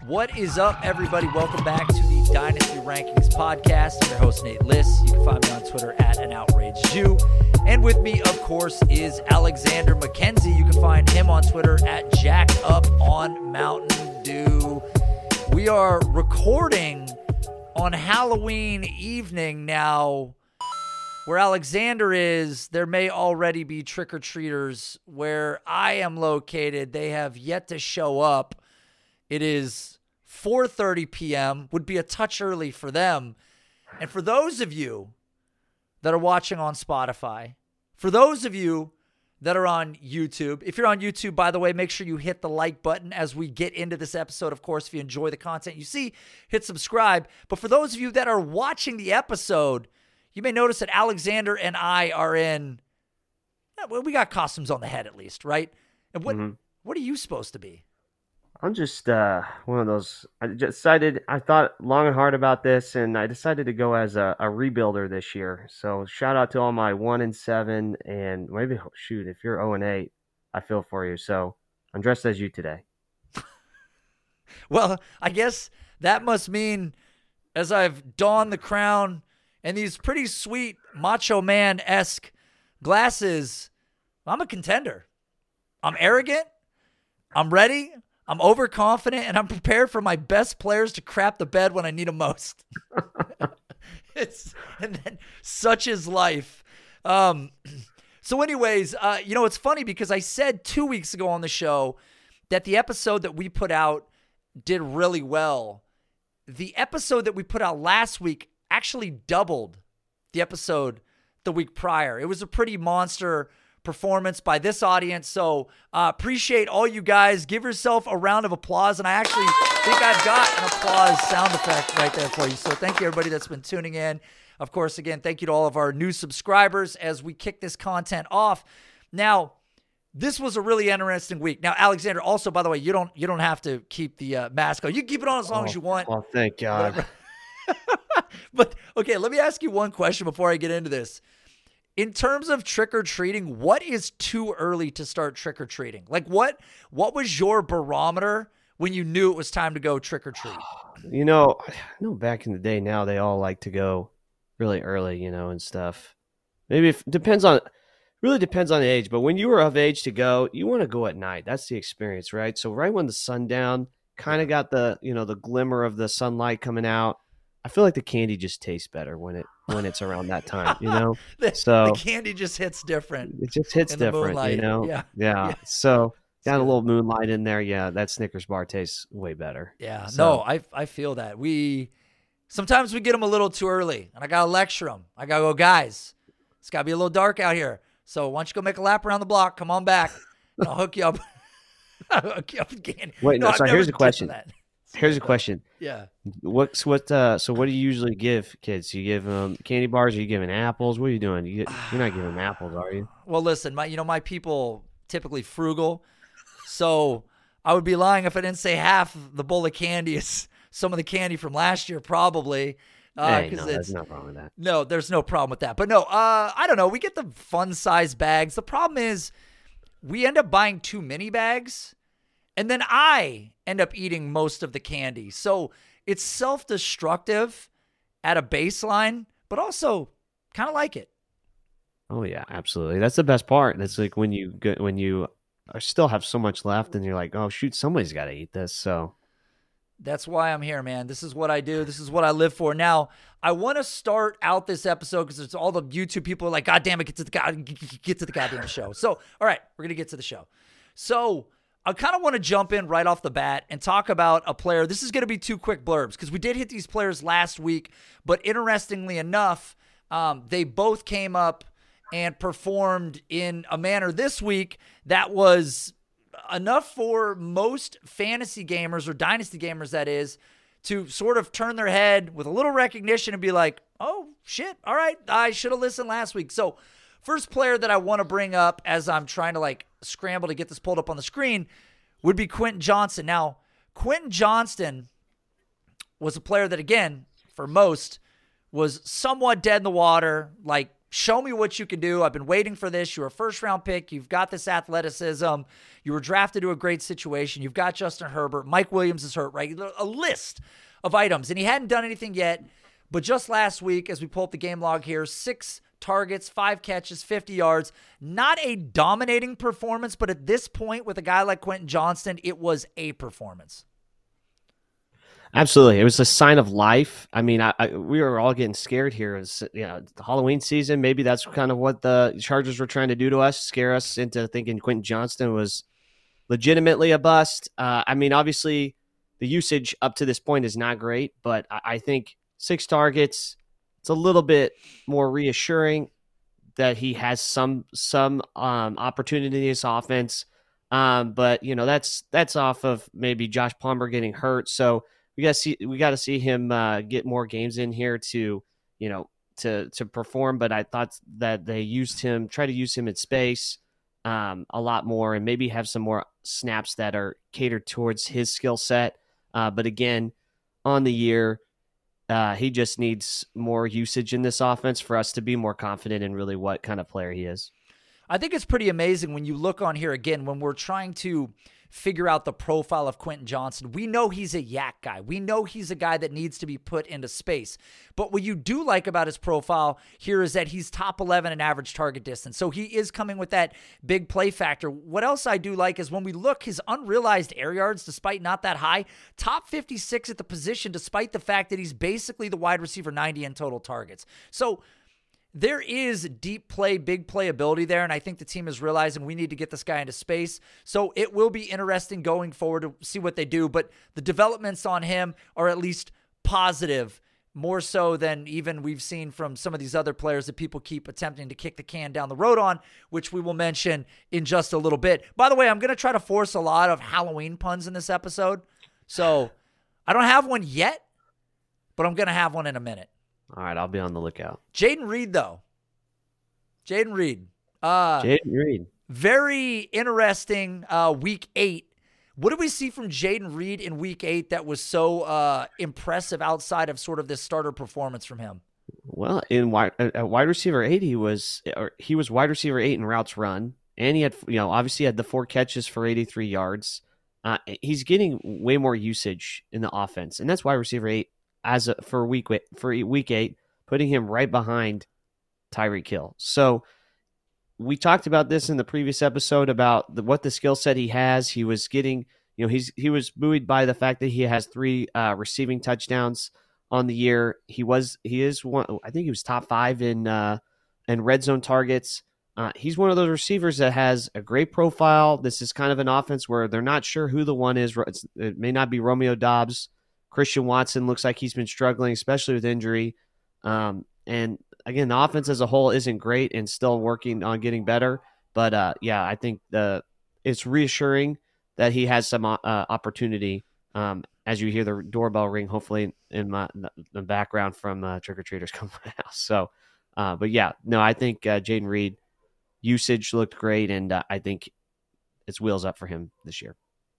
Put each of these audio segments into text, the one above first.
What is up, everybody? Welcome back to the Dynasty Rankings podcast. I'm your host, Nate Liss. You can find me on Twitter at @AnOutrageJew. And with me, of course, is Alexander McKenzie. You can find him on Twitter at JackUpOnMountainDew. We are recording on Halloween evening now. Where Alexander is, there may already be trick-or-treaters. Where I am located, they have yet to show up. It is 4:30 p.m., would be a touch early for them. And for those of you that are watching on Spotify, for those of you that are on YouTube, if you're on YouTube, by the way, make sure you hit the like button as we get into this episode. Of course, if you enjoy the content you see, hit subscribe. But for those of you that are watching the episode, you may notice that Alexander and I are in, well, we got costumes on the head at least, right? And what are you supposed to be? I'm just one of those. I thought long and hard about this, and I decided to go as a rebuilder this year. So shout out to all my 1-7, and maybe shoot, if you're 0-8, I feel for you. So I'm dressed as you today. Well, I guess that must mean, as I've donned the crown and these pretty sweet Macho Man-esque glasses, I'm a contender. I'm arrogant. I'm ready. I'm overconfident, and I'm prepared for my best players to crap the bed when I need them most. And then such is life. So anyways, it's funny because I said 2 weeks ago on the show that the episode that we put out did really well. The episode that we put out last week actually doubled the episode the week prior. It was a pretty monster performance by this audience. So appreciate all you guys. Give yourself a round of applause. And I actually think I've got an applause sound effect right there for you. So thank you, everybody that's been tuning in. Of course, again, thank you to all of our new subscribers as we kick this content off. Now, this was a really interesting week. Now, Alexander, also, by the way, you don't have to keep the mask on. You can keep it on as long as you want. Oh, thank God. But, okay, let me ask you one question before I get into this. In terms of trick-or-treating, what is too early to start trick-or-treating? Like, what was your barometer when you knew it was time to go trick-or-treat? I know back in the day now they all like to go really early, and stuff. Maybe really depends on the age. But when you were of age to go, you want to go at night. That's the experience, right? So right when the sun down, kind of got the glimmer of the sunlight coming out. I feel like the candy just tastes better when it's around that time, So the candy just hits different. It just hits different, Yeah. So got a little moonlight in there. Yeah, that Snickers bar tastes way better. Yeah. So. No, I feel that. Sometimes we get them a little too early, and I gotta lecture them. I gotta go, guys, it's gotta be a little dark out here. So why don't you go make a lap around the block? Come on back, and I'll hook you up. I'll hook you up with candy. Wait, no. So here's the question. Here's a question. Yeah. So what do you usually give kids? You give them candy bars? Or you giving apples? What are you doing? You're not giving them apples, are you? Well, listen, my people typically frugal, so I would be lying if I didn't say half the bowl of candy is some of the candy from last year, probably. No, there's no problem with that. No, there's no problem with that. But no, I don't know. We get the fun size bags. The problem is we end up buying too many bags. And then I end up eating most of the candy. So it's self-destructive at a baseline, but also kind of like it. Oh, yeah, absolutely. That's the best part. It's like when you still have so much left and you're like, oh, shoot, somebody's got to eat this. So that's why I'm here, man. This is what I do. This is what I live for. Now, I want to start out this episode because it's all the YouTube people are like, God damn it, get to the goddamn show. So, all right, we're going to get to the show. So I kind of want to jump in right off the bat and talk about a player. This is going to be 2 quick blurbs because we did hit these players last week, but interestingly enough, they both came up and performed in a manner this week that was enough for most fantasy gamers or dynasty gamers, that is, to sort of turn their head with a little recognition and be like, oh, shit, all right, I should have listened last week. So first player that I want to bring up as I'm trying to scramble to get this pulled up on the screen would be Quentin Johnston. Now, Quentin Johnston was a player that, again, for most, was somewhat dead in the water, like Show me what you can do. I've been waiting for this. You're a first-round pick. You've got this athleticism. You were drafted to a great situation. You've got Justin Herbert. Mike Williams is hurt, right? A list of items, and he hadn't done anything yet. But just last week, as we pull up the game log here, 6 targets, 5 catches, 50 yards. Not a dominating performance, but at this point with a guy like Quentin Johnston, it was a performance. Absolutely. It was a sign of life. I mean, we were all getting scared here. It was, the Halloween season. Maybe that's kind of what the Chargers were trying to do to us, scare us into thinking Quentin Johnston was legitimately a bust. I mean, obviously, the usage up to this point is not great, but I think 6 targets, it's a little bit more reassuring that he has some opportunity in his offense. But that's off of maybe Josh Palmer getting hurt. So we got to see him get more games in here to perform. But I thought that they try to use him in space a lot more, and maybe have some more snaps that are catered towards his skill set. But again, on the year, he just needs more usage in this offense for us to be more confident in really what kind of player he is. I think it's pretty amazing when you look on here again, when we're trying to figure out the profile of Quentin Johnston. We know he's a yak guy. We know he's a guy that needs to be put into space. But what you do like about his profile here is that he's top 11 in average target distance. So he is coming with that big play factor. What else I do like is when we look, his unrealized air yards, despite not that high, top 56 at the position, despite the fact that he's basically the wide receiver 90 in total targets. So there is deep play, big play ability there, and I think the team is realizing we need to get this guy into space. So it will be interesting going forward to see what they do, but the developments on him are at least positive, more so than even we've seen from some of these other players that people keep attempting to kick the can down the road on, which we will mention in just a little bit. By the way, I'm going to try to force a lot of Halloween puns in this episode. So I don't have one yet, but I'm going to have one in a minute. All right, I'll be on the lookout. Jayden Reed, though. Jayden Reed. Very interesting week 8. What did we see from Jayden Reed in week 8 that was so impressive outside of sort of this starter performance from him? Well, at wide receiver 8, he was wide receiver 8 in routes run, and he had obviously had the 4 catches for 83 yards. He's getting way more usage in the offense, and that's wide receiver 8 for week 8, putting him right behind Tyreek Hill. So we talked about this in the previous episode about what the skill set he has. He was getting, he was buoyed by the fact that he has 3 receiving touchdowns on the year. He is one. I think he was top 5 in red zone targets. He's one of those receivers that has a great profile. This is kind of an offense where they're not sure who the one is. It may not be Romeo Doubs. Christian Watson looks like he's been struggling, especially with injury. And again, the offense as a whole isn't great and still working on getting better. But I think it's reassuring that he has some opportunity. As you hear the doorbell ring, hopefully in the background from trick-or-treaters come to my house. So, I think Jayden Reed usage looked great, and I think it's wheels up for him this year.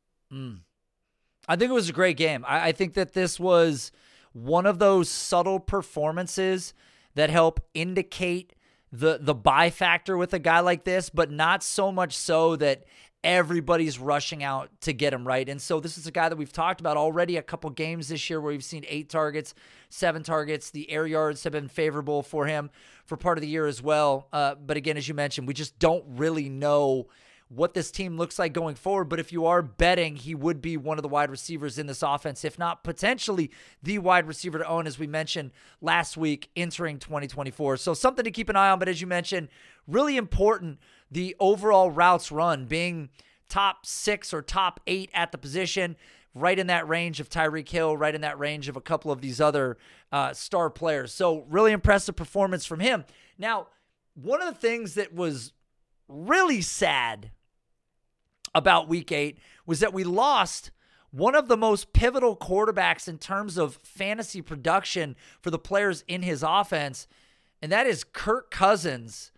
I think it was a great game. I think that this was one of those subtle performances that help indicate the buy factor with a guy like this, but not so much so that everybody's rushing out to get him, right? And so this is a guy that we've talked about already a couple games this year where we've seen 8 targets, 7 targets. The air yards have been favorable for him for part of the year as well. But again, as you mentioned, we just don't really know what this team looks like going forward. But if you are betting, he would be one of the wide receivers in this offense, if not potentially the wide receiver to own, as we mentioned last week, entering 2024. So something to keep an eye on. But as you mentioned, really important, the overall routes run being top 6 or top 8 at the position, right in that range of Tyreek Hill, right in that range of a couple of these other star players. So really impressive performance from him. Now, one of the things that was really sad about week 8 was that we lost one of the most pivotal quarterbacks in terms of fantasy production for the players in his offense, and that is Kirk Cousins.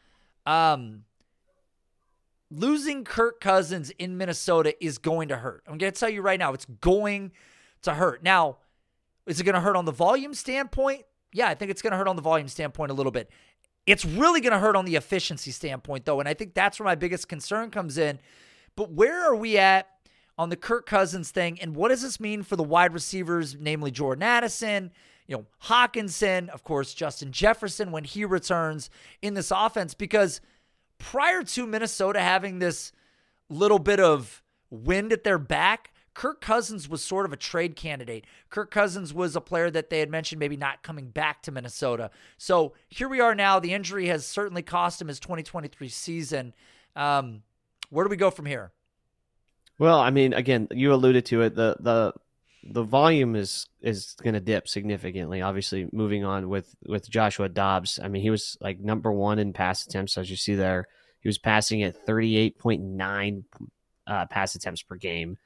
Losing Kirk Cousins in Minnesota is going to hurt. I'm going to tell you right now, it's going to hurt. Now, is it going to hurt on the volume standpoint? Yeah, I think it's going to hurt on the volume standpoint a little bit. It's really going to hurt on the efficiency standpoint, though, and I think that's where my biggest concern comes in. But where are we at on the Kirk Cousins thing, and what does this mean for the wide receivers, namely Jordan Addison, Hockenson, of course, Justin Jefferson when he returns in this offense? Because prior to Minnesota having this little bit of wind at their back, Kirk Cousins was sort of a trade candidate. Kirk Cousins was a player that they had mentioned maybe not coming back to Minnesota. So here we are now. The injury has certainly cost him his 2023 season. Where do we go from here? Well, I mean, again, you alluded to it. The volume is going to dip significantly. Obviously, moving on with Joshua Dobbs. I mean, he was like number one in pass attempts, as you see there. He was passing at 38.9 pass attempts per game.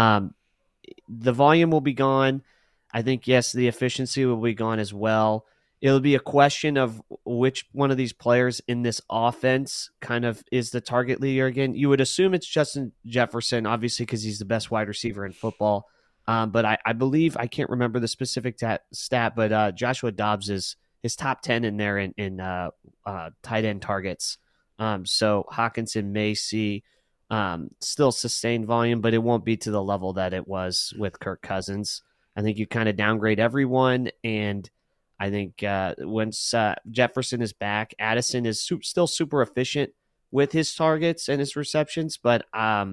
The volume will be gone. I think, yes, the efficiency will be gone as well. It'll be a question of which one of these players in this offense kind of is the target leader again. You would assume it's Justin Jefferson, obviously, because he's the best wide receiver in football. But I believe, I can't remember the specific stat, but Joshua Dobbs is top 10 in there in tight end targets. So Hockenson may see still sustained volume, but it won't be to the level that it was with Kirk Cousins. I think you kind of downgrade everyone, and I think once Jefferson is back, Addison is still super efficient with his targets and his receptions, but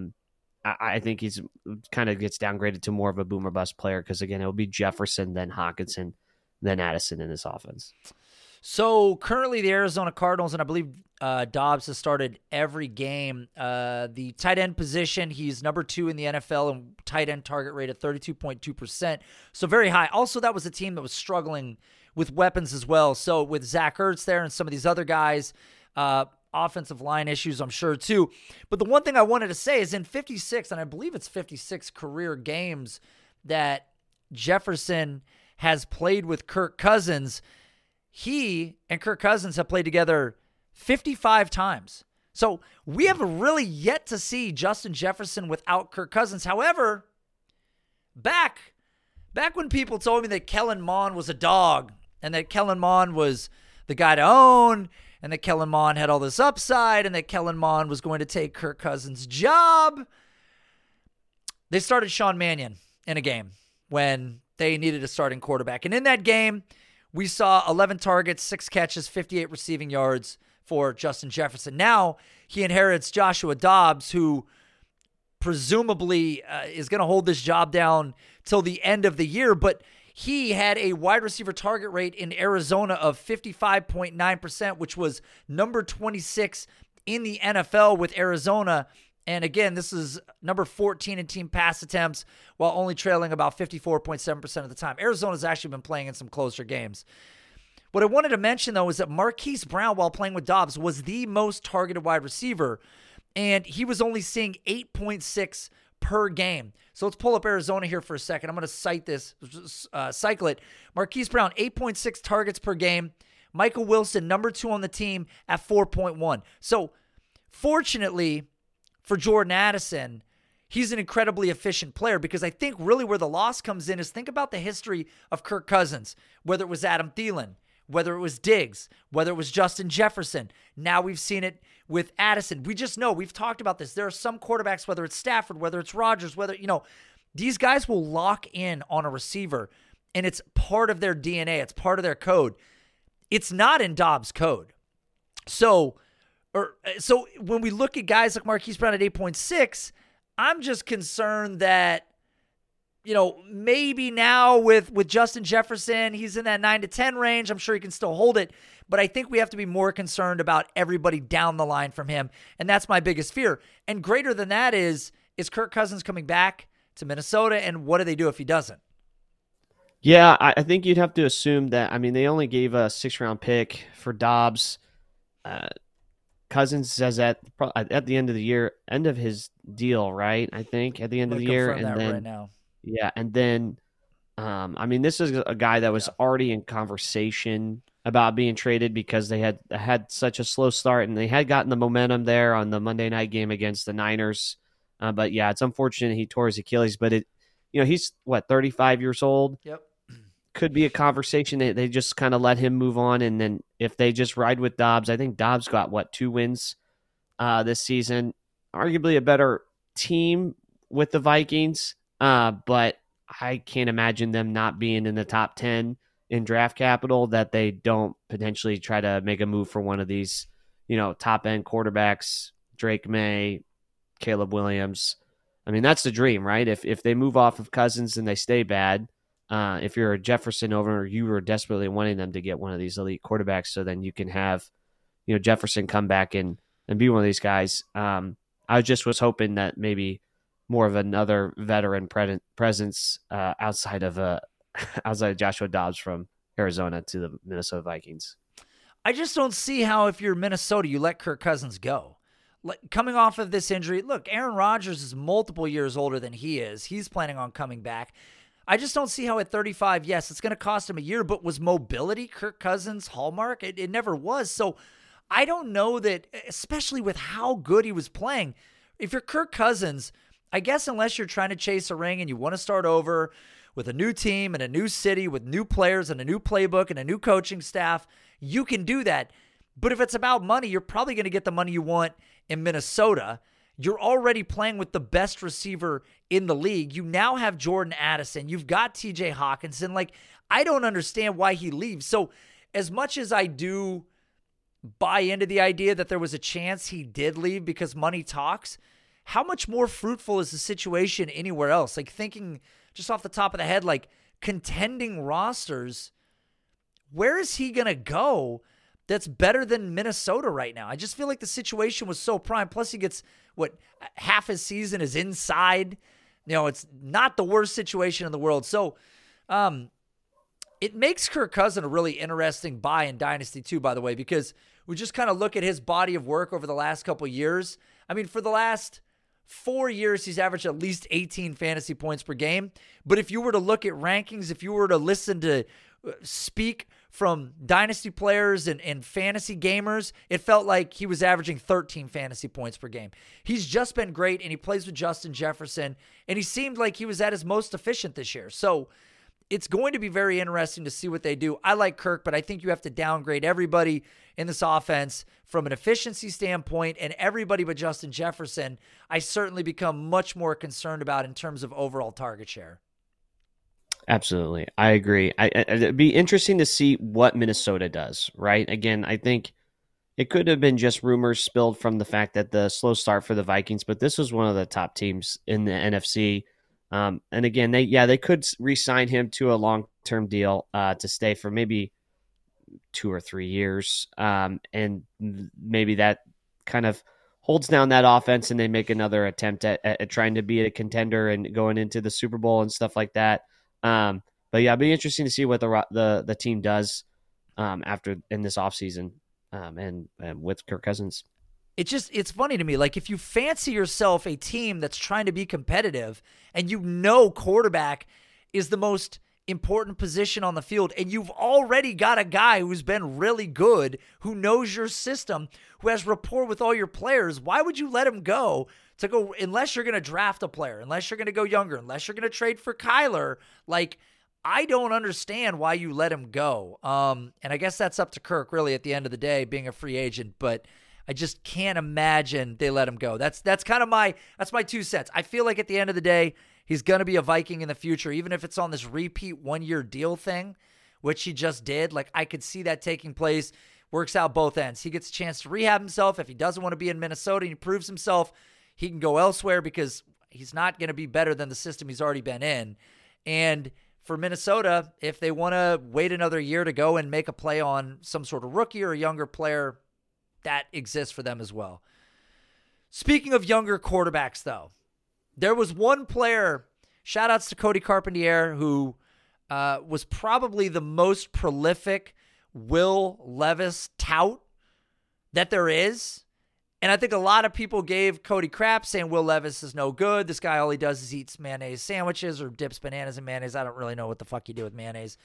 I think he's kind of gets downgraded to more of a boomer bust player because, again, it will be Jefferson, then Hockenson, then Addison in this offense. So currently the Arizona Cardinals, and I believe Dobbs has started every game. The tight end position, he's number 2 in the NFL in tight end target rate at 32.2%. So very high. Also, that was a team that was struggling with weapons as well. So with Zach Ertz there and some of these other guys, offensive line issues, I'm sure, too. But the one thing I wanted to say is in 56, and I believe it's 56 career games that Jefferson has played with Kirk Cousins, he and Kirk Cousins have played together 55 times. So we have really yet to see Justin Jefferson without Kirk Cousins. However, back when people told me that Kellen Mond was a dog and that Kellen Mond was the guy to own and that Kellen Mond had all this upside and that Kellen Mond was going to take Kirk Cousins' job, they started Sean Mannion in a game when they needed a starting quarterback. And in that game, we saw 11 targets, 6 catches, 58 receiving yards for Justin Jefferson. Now he inherits Joshua Dobbs, who presumably is going to hold this job down till the end of the year, but he had a wide receiver target rate in Arizona of 55.9%, which was number 26 in the NFL with Arizona. And again, this is number 14 in team pass attempts while only trailing about 54.7% of the time. Arizona's actually been playing in some closer games. What I wanted to mention, though, is that Marquise Brown, while playing with Dobbs, was the most targeted wide receiver, and he was only seeing 8.6 per game. So let's pull up Arizona here for a second. I'm going to cycle it. Marquise Brown, 8.6 targets per game. Michael Wilson, number 2 on the team at 4.1. So fortunately for Jordan Addison, he's an incredibly efficient player, because I think really where the loss comes in is think about the history of Kirk Cousins, whether it was Adam Thielen, whether it was Diggs, whether it was Justin Jefferson. Now we've seen it with Addison. We just know, we've talked about this. There are some quarterbacks, whether it's Stafford, whether it's Rodgers, these guys will lock in on a receiver, and it's part of their DNA. It's part of their code. It's not in Dobbs' code. So when we look at guys like Marquise Brown at 8.6, I'm just concerned that, maybe now with Justin Jefferson, he's in that 9 to 10 range. I'm sure he can still hold it, but I think we have to be more concerned about everybody down the line from him, and that's my biggest fear. And greater than that is Kirk Cousins coming back to Minnesota, and what do they do if he doesn't? Yeah, I think you'd have to assume that. I mean, they only gave a 6th-round pick for Dobbs. Cousins says at the end of the year, end of his deal, right? I think at the end of the year, and then right now. Yeah, and then, this is a guy that was already in conversation about being traded because they had such a slow start, and they had gotten the momentum there on the Monday night game against the Niners. But yeah, it's unfortunate he tore his Achilles. But he's 35 years old. Yep. could be a conversation. They just kind of let him move on, and then if they just ride with Dobbs, I think Dobbs got 2 wins this season. Arguably a better team with the Vikings, but I can't imagine them not being in the top 10 in draft capital, that they don't potentially try to make a move for one of these, top end quarterbacks, Drake May, Caleb Williams. I mean, that's the dream, right? If they move off of Cousins and they stay bad, if you're a Jefferson owner, you are desperately wanting them to get one of these elite quarterbacks, so then you can have, Jefferson come back and be one of these guys. I just was hoping that maybe more of another veteran presence outside of Joshua Dobbs from Arizona to the Minnesota Vikings. I just don't see how, if you're Minnesota, you let Kirk Cousins go. Coming off of this injury, look, Aaron Rodgers is multiple years older than he is. He's planning on coming back. I just don't see how at 35, yes, it's going to cost him a year, but was mobility Kirk Cousins' hallmark? It never was. So I don't know that, especially with how good he was playing, if you're Kirk Cousins, I guess unless you're trying to chase a ring and you want to start over with a new team and a new city with new players and a new playbook and a new coaching staff, you can do that. But if it's about money, you're probably going to get the money you want in Minnesota. You're already playing with the best receiver in the league. You now have Jordan Addison. You've got TJ Hawkinson. I don't understand why he leaves. So as much as I do buy into the idea that there was a chance he did leave because money talks, how much more fruitful is the situation anywhere else? Thinking just off the top of the head, contending rosters, where is he going to go that's better than Minnesota right now? I just feel like the situation was so prime. Plus he gets, half his season is inside. It's not the worst situation in the world. So it makes Kirk Cousins a really interesting buy in Dynasty too, by the way, because we just kind of look at his body of work over the last couple of years. I mean, for the last 4 years, he's averaged at least 18 fantasy points per game. But if you were to look at rankings, if you were to listen to speak from Dynasty players and fantasy gamers, it felt like he was averaging 13 fantasy points per game. He's just been great, and he plays with Justin Jefferson, and he seemed like he was at his most efficient this year. So it's going to be very interesting to see what they do. I like Kirk, but I think you have to downgrade everybody in this offense from an efficiency standpoint, and everybody but Justin Jefferson, I certainly become much more concerned about in terms of overall target share. Absolutely. I agree. It'd be interesting to see what Minnesota does, right? Again, I think it could have been just rumors spilled from the fact that the slow start for the Vikings, but this was one of the top teams in the NFC. And again, they could re-sign him to a long-term deal to stay for maybe 2 or 3 years. And maybe that kind of holds down that offense and they make another attempt at trying to be a contender and going into the Super Bowl and stuff like that. But yeah, it'd be interesting to see what the team does after in this offseason and with Kirk Cousins. It's funny to me. If you fancy yourself a team that's trying to be competitive and quarterback is the most important position on the field, and you've already got a guy who's been really good, who knows your system, who has rapport with all your players, why would you let him go unless you're going to draft a player, unless you're going to go younger, unless you're going to trade for Kyler? I don't understand why you let him go. And I guess that's up to Kirk really at the end of the day, being a free agent, but I just can't imagine they let him go. That's kind of my 2 cents. I feel like at the end of the day, he's going to be a Viking in the future, even if it's on this repeat 1-year deal thing, which he just did. I could see that taking place. Works out both ends. He gets a chance to rehab himself. If he doesn't want to be in Minnesota and he proves himself, he can go elsewhere because he's not going to be better than the system he's already been in. And for Minnesota, if they want to wait another year to go and make a play on some sort of rookie or a younger player, that exists for them as well. Speaking of younger quarterbacks, though, there was one player, shout-outs to Cody Carpentier, who was probably the most prolific Will Levis tout that there is. And I think a lot of people gave Cody crap, saying Will Levis is no good. This guy, all he does is eats mayonnaise sandwiches or dips bananas in mayonnaise. I don't really know what the fuck you do with mayonnaise.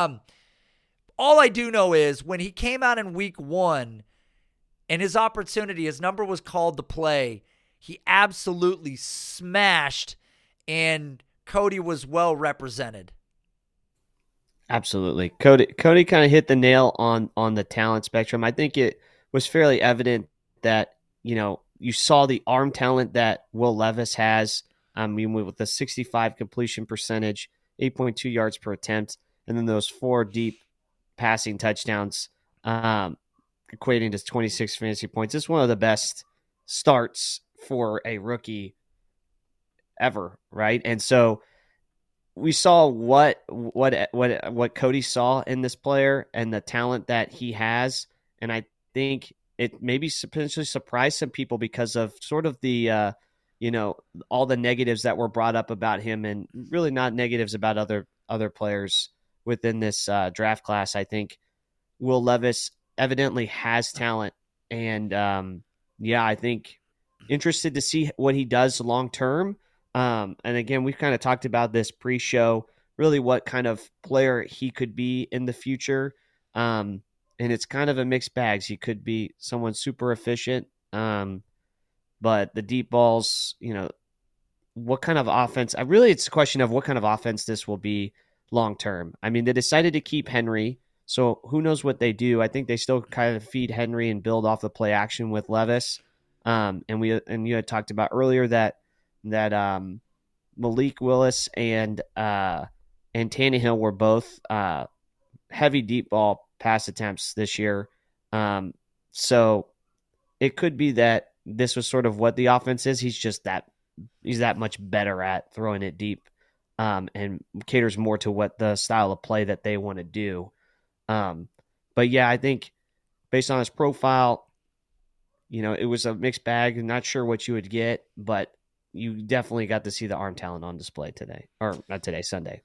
All I do know is when he came out in week 1 and his number was called to play, he absolutely smashed, and Cody was well represented. Absolutely. Cody kind of hit the nail on the talent spectrum. I think it was fairly evident that, you saw the arm talent that Will Levis has. I mean, with a 65 completion percentage, 8.2 yards per attempt, and then those 4 deep passing touchdowns, equating to 26 fantasy points. It's one of the best starts for a rookie ever, right? And so we saw what Cody saw in this player and the talent that he has, and I think it maybe potentially surprised some people because of sort of the all the negatives that were brought up about him, and really not negatives about other players within this draft class. I think Will Levis evidently has talent, and I think interested to see what he does long term. And again, we've kind of talked about this pre-show, really what kind of player he could be in the future. And it's kind of a mixed bag. He could be someone super efficient, but the deep balls, what kind of offense? It's a question of what kind of offense this will be long term. I mean, they decided to keep Henry, so who knows what they do. I think they still kind of feed Henry and build off the play action with Levis. And you had talked about earlier that Malik Willis and Tannehill were both heavy deep ball pass attempts this year. So it could be that this was sort of what the offense is. He's that much better at throwing it deep, and caters more to what the style of play that they want to do. But yeah, I think based on his profile, it was a mixed bag. Not sure what you would get, but you definitely got to see the arm talent on display today, or not today, Sunday.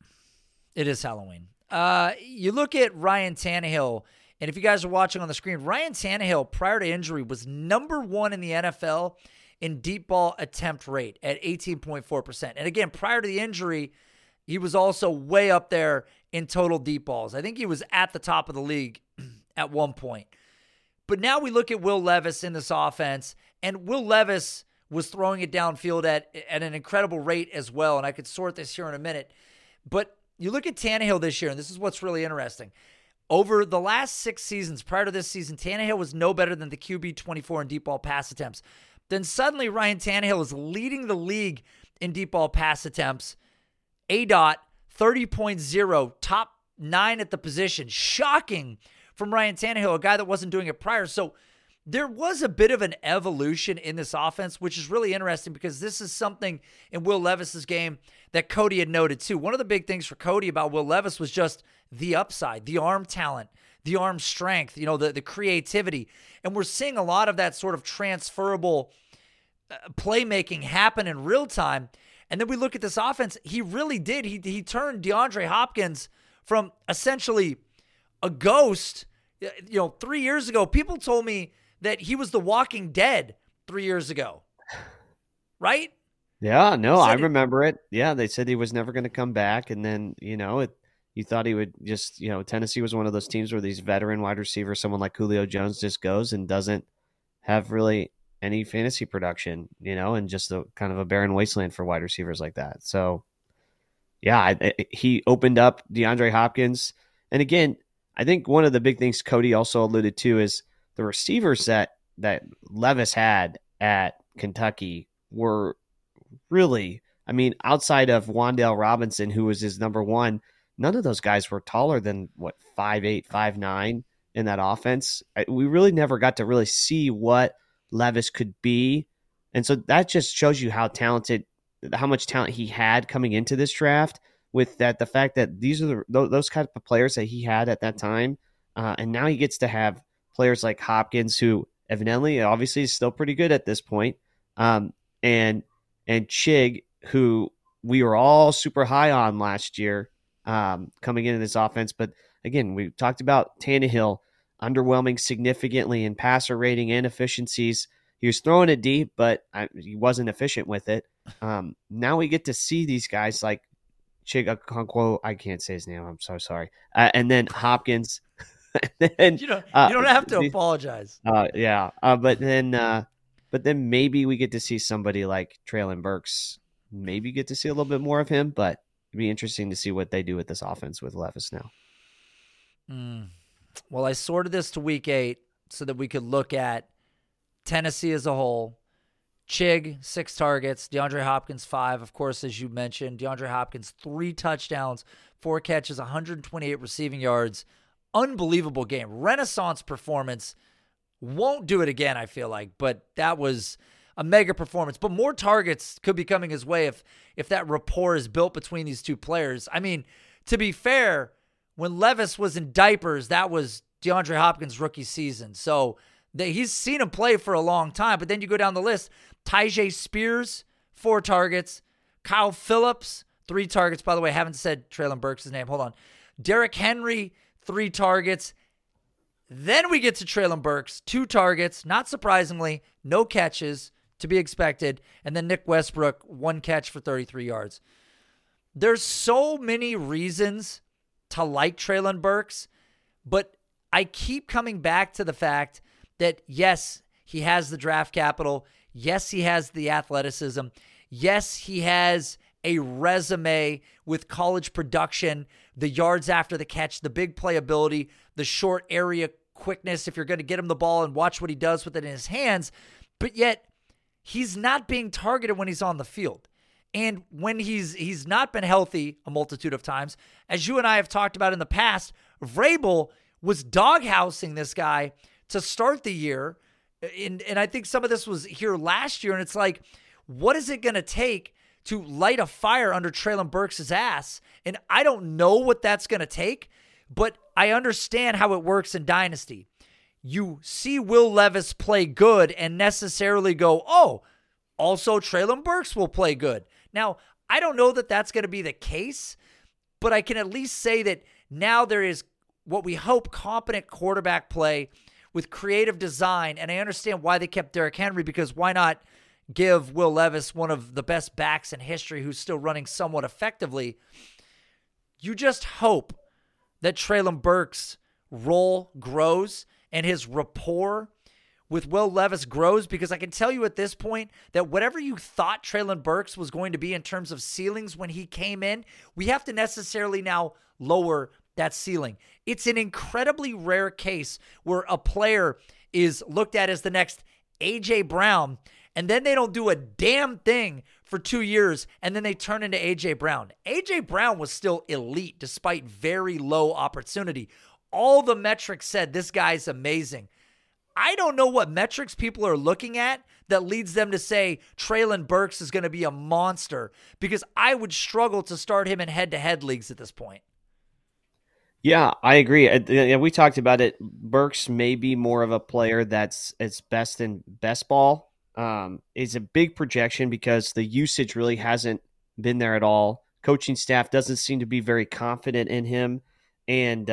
It is Halloween. You look at Ryan Tannehill, and if you guys are watching on the screen, Ryan Tannehill, prior to injury, was number 1 in the NFL in deep ball attempt rate at 18.4%. And again, prior to the injury, he was also way up there in total deep balls. I think he was at the top of the league at one point. But now we look at Will Levis in this offense, and Will Levis was throwing it downfield at an incredible rate as well, and I could sort this here in a minute. But you look at Tannehill this year, and this is what's really interesting. Over the last 6 seasons, prior to this season, Tannehill was no better than the QB 24 in deep ball pass attempts. Then suddenly Ryan Tannehill is leading the league in deep ball pass attempts. ADOT 30.0, top 9 at the position. Shocking from Ryan Tannehill, a guy that wasn't doing it prior. So there was a bit of an evolution in this offense, which is really interesting because this is something in Will Levis's game that Cody had noted too. One of the big things for Cody about Will Levis was just the upside, the arm talent, the arm strength, the creativity. And we're seeing a lot of that sort of transferable playmaking happen in real time. And then we look at this offense. He really did. He turned DeAndre Hopkins from essentially a ghost. 3 years ago, people told me that he was the Walking Dead 3 years ago. Right? Yeah, no, I remember it. Yeah, they said he was never going to come back. And then, you thought he would just, Tennessee was one of those teams where these veteran wide receivers, someone like Julio Jones, just goes and doesn't have really any fantasy production, and just a kind of a barren wasteland for wide receivers like that. So, yeah, he opened up DeAndre Hopkins. And again, I think one of the big things Cody also alluded to is the receivers that Levis had at Kentucky were really, outside of Wan'Dale Robinson, who was his number 1, none of those guys were taller than 5'8", 5'9" in that offense. We really never got to really see what Levis could be. And so that just shows you how much talent he had coming into this draft, with that, the fact that these are those kind of players that he had at that time. And now he gets to have players like Hopkins, who evidently, obviously, is still pretty good at this point. And Chig, who we were all super high on last year, coming into this offense. But again, we talked about Tannehill underwhelming significantly in passer rating and efficiencies. He was throwing it deep, but he wasn't efficient with it. Now we get to see these guys like Chig Okonkwo. I can't say his name. I'm so sorry. And then Hopkins. And, you don't have to apologize. Yeah. But then maybe we get to see somebody like Treylon Burks. Maybe get to see a little bit more of him, but it'd be interesting to see what they do with this offense with Levis now. Well, I sorted this to week 8 so that we could look at Tennessee as a whole. Chig, 6 targets. DeAndre Hopkins, 5. Of course, as you mentioned, DeAndre Hopkins, 3 touchdowns, 4 catches, 128 receiving yards. Unbelievable game. Renaissance performance. Won't do it again, I feel like, but that was a mega performance. But more targets could be coming his way if that rapport is built between these two players. I mean, to be fair, when Levis was in diapers, that was DeAndre Hopkins' rookie season. So he's seen him play for a long time. But then you go down the list. Tyjae Spears, 4 targets. Kyle Phillips, 3 targets. By the way, I haven't said Treylon Burks' name. Hold on. Derrick Henry, 3 targets. Then we get to Treylon Burks, 2 targets. Not surprisingly, no catches to be expected. And then Nick Westbrook, 1 catch for 33 yards. There's so many reasons to like Treylon Burks, but I keep coming back to the fact that, yes, he has the draft capital. Yes, he has the athleticism. Yes, he has a resume with college production, the yards after the catch, the big playability, the short area quickness if you're going to get him the ball and watch what he does with it in his hands. But yet, he's not being targeted when he's on the field. And when he's not been healthy a multitude of times, as you and I have talked about in the past, Vrabel was doghousing this guy to start the year. And I think some of this was here last year. And it's like, what is it going to take to light a fire under Treylon Burks' ass? And I don't know what that's going to take, but I understand how it works in Dynasty. You see Will Levis play good and necessarily go, oh, also Treylon Burks will play good. Now, I don't know that that's going to be the case, but I can at least say that now there is what we hope competent quarterback play with creative design. And I understand why they kept Derrick Henry, because why not give Will Levis, one of the best backs in history, who's still running somewhat effectively? You just hope that Treylon Burks' role grows and his rapport with Will Levis grows, because I can tell you at this point that whatever you thought Treylon Burks was going to be in terms of ceilings when he came in, we have to necessarily now lower that ceiling. It's an incredibly rare case where a player is looked at as the next A.J. Brown, and then they don't do a damn thing for 2 years, and then they turn into A.J. Brown. A.J. Brown was still elite despite very low opportunity. All the metrics said this guy's amazing. I don't know what metrics people are looking at that leads them to say Treylon Burks is going to be a monster, because I would struggle to start him in head-to-head leagues at this point. Yeah, I agree. We talked about it. Burks may be more of a player that's best in best ball. It's a big projection because the usage really hasn't been there at all. Coaching staff doesn't seem to be very confident in him. And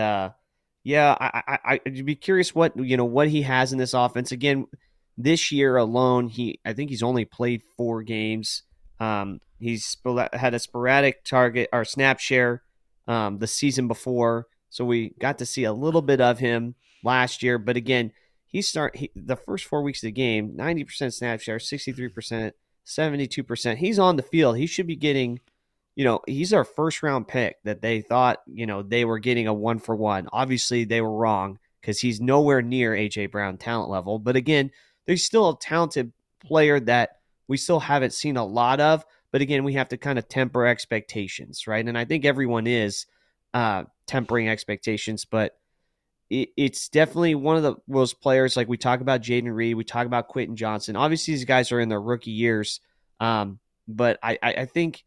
I'd be curious what he has in this offense. Again, this year alone, I think he's only played 4 games. He's had a sporadic target or snap share the season before. So we got to see a little bit of him last year, but again, the first 4 weeks of the game, 90% snap share, 63%, 72%. He's on the field. He should be getting, he's our first round pick that they thought, they were getting a 1-for-1. Obviously they were wrong, because he's nowhere near A.J. Brown talent level. But again, there's still a talented player that we still haven't seen a lot of. But again, we have to kind of temper expectations, right? And I think everyone is tempering expectations, but it's definitely one of those players. Like we talk about Jaden Reed, we talk about Quentin Johnson. Obviously, these guys are in their rookie years, but I think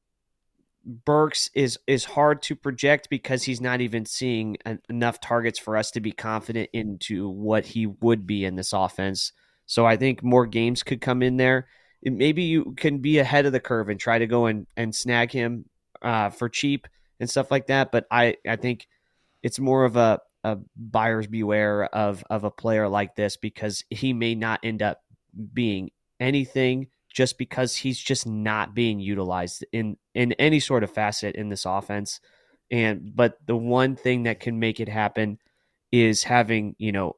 Burks is hard to project because he's not even seeing enough targets for us to be confident into what he would be in this offense. So I think more games could come in there. Maybe you can be ahead of the curve and try to go and snag him for cheap and stuff like that. But I think it's more of a buyer's beware of a player like this, because he may not end up being anything just because he's just not being utilized in any sort of facet in this offense. But the one thing that can make it happen is having,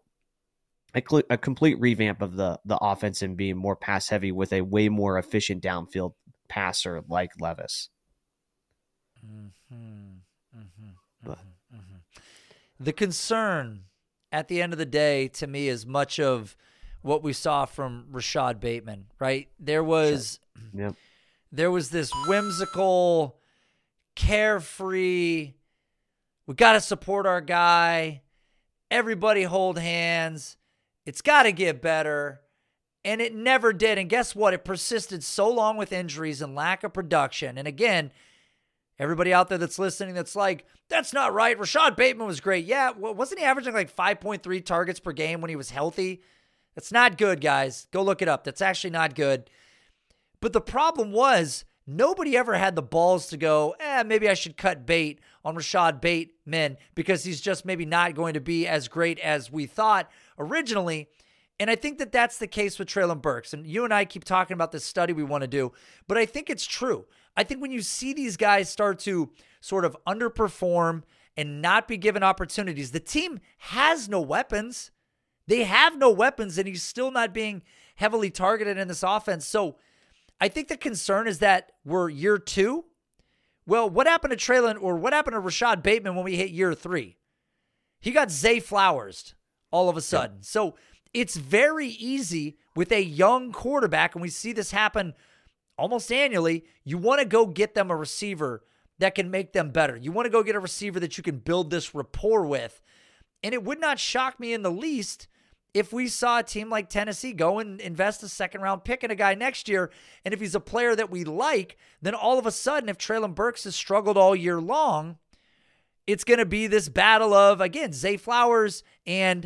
a complete revamp of the offense and being more pass heavy with a way more efficient downfield passer like Levis. But The concern at the end of the day to me is much of what we saw from Rashad Bateman, right? There was yep. this whimsical, carefree, we got to support our guy. Everybody hold hands. It's got to get better. And it never did. And guess what? It persisted so long with injuries and lack of production. And again, everybody out there that's listening that's like, that's not right. Rashad Bateman was great. Yeah, wasn't he averaging like 5.3 targets per game when he was healthy? That's not good, guys. Go look it up. That's actually not good. But the problem was nobody ever had the balls to go, maybe I should cut bait on Rashad Bateman because he's just maybe not going to be as great as we thought originally. And I think that that's the case with Treylon Burks. And you and I keep talking about this study we want to do, but I think it's true. I think when you see these guys start to sort of underperform and not be given opportunities, the team has no weapons. They have no weapons, and he's still not being heavily targeted in this offense. So I think the concern is that we're year 2. Well, what happened to Treylon or what happened to Rashad Bateman when we hit year 3? He got Zay Flowers all of a sudden. Yeah. So it's very easy with a young quarterback, and we see this happen almost annually. You want to go get them a receiver that can make them better. You want to go get a receiver that you can build this rapport with. And it would not shock me in the least if we saw a team like Tennessee go and invest a second-round pick in a guy next year, and if he's a player that we like, then all of a sudden, if Treylon Burks has struggled all year long, it's going to be this battle of, again, Zay Flowers and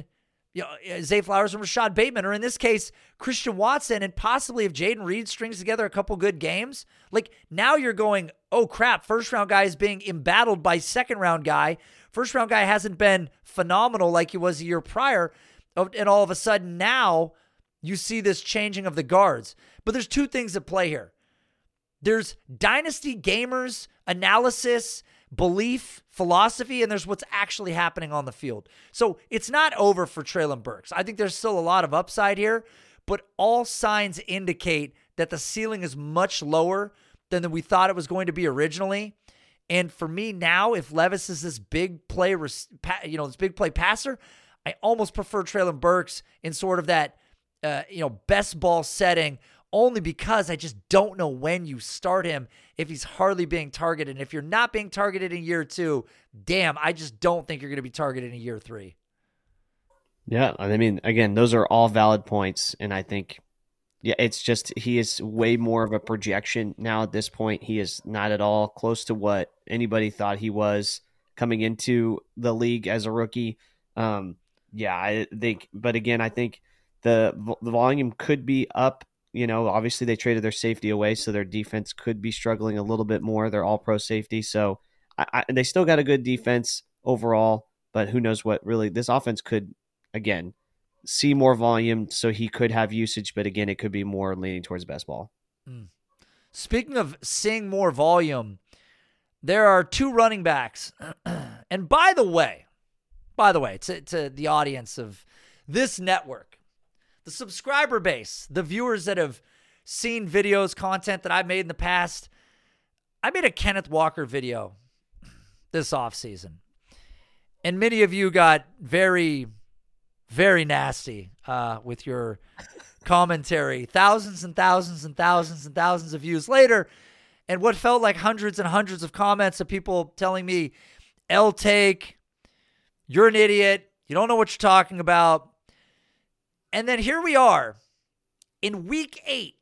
Rashad Bateman, or in this case, Christian Watson, and possibly if Jaden Reed strings together a couple good games. Like, now you're going, oh crap, first-round guy is being embattled by second-round guy. First-round guy hasn't been phenomenal like he was a year prior. And all of a sudden now you see this changing of the guards. But there's 2 things at play here. There's dynasty gamers, analysis, belief, philosophy, and there's what's actually happening on the field. So it's not over for Treylon Burks. I think there's still a lot of upside here, but all signs indicate that the ceiling is much lower than we thought it was going to be originally. And for me now, if Levis is this big play, this big play passer, I almost prefer Treylon Burks in sort of that, best ball setting, only because I just don't know when you start him if he's hardly being targeted. And if you're not being targeted in year 2, damn, I just don't think you're going to be targeted in year 3. Yeah, I mean, again, those are all valid points, and I think, it's just he is way more of a projection now at this point. He is not at all close to what anybody thought he was coming into the league as a rookie. I think, but again, I think the volume could be up. Obviously they traded their safety away, so their defense could be struggling a little bit more. They're all pro safety, so they still got a good defense overall, but who knows what really this offense could, again, see more volume, so he could have usage, but again, it could be more leaning towards best ball. Speaking of seeing more volume, there are 2 running backs. And by the way, to the audience of this network, the subscriber base, the viewers that have seen videos, content that I've made in the past, I made a Kenneth Walker video this offseason. And many of you got very, very nasty with your commentary. Thousands and thousands and thousands and thousands of views later, and what felt like hundreds and hundreds of comments of people telling me, L-Take, you're an idiot. You don't know what you're talking about. And then here we are in week 8.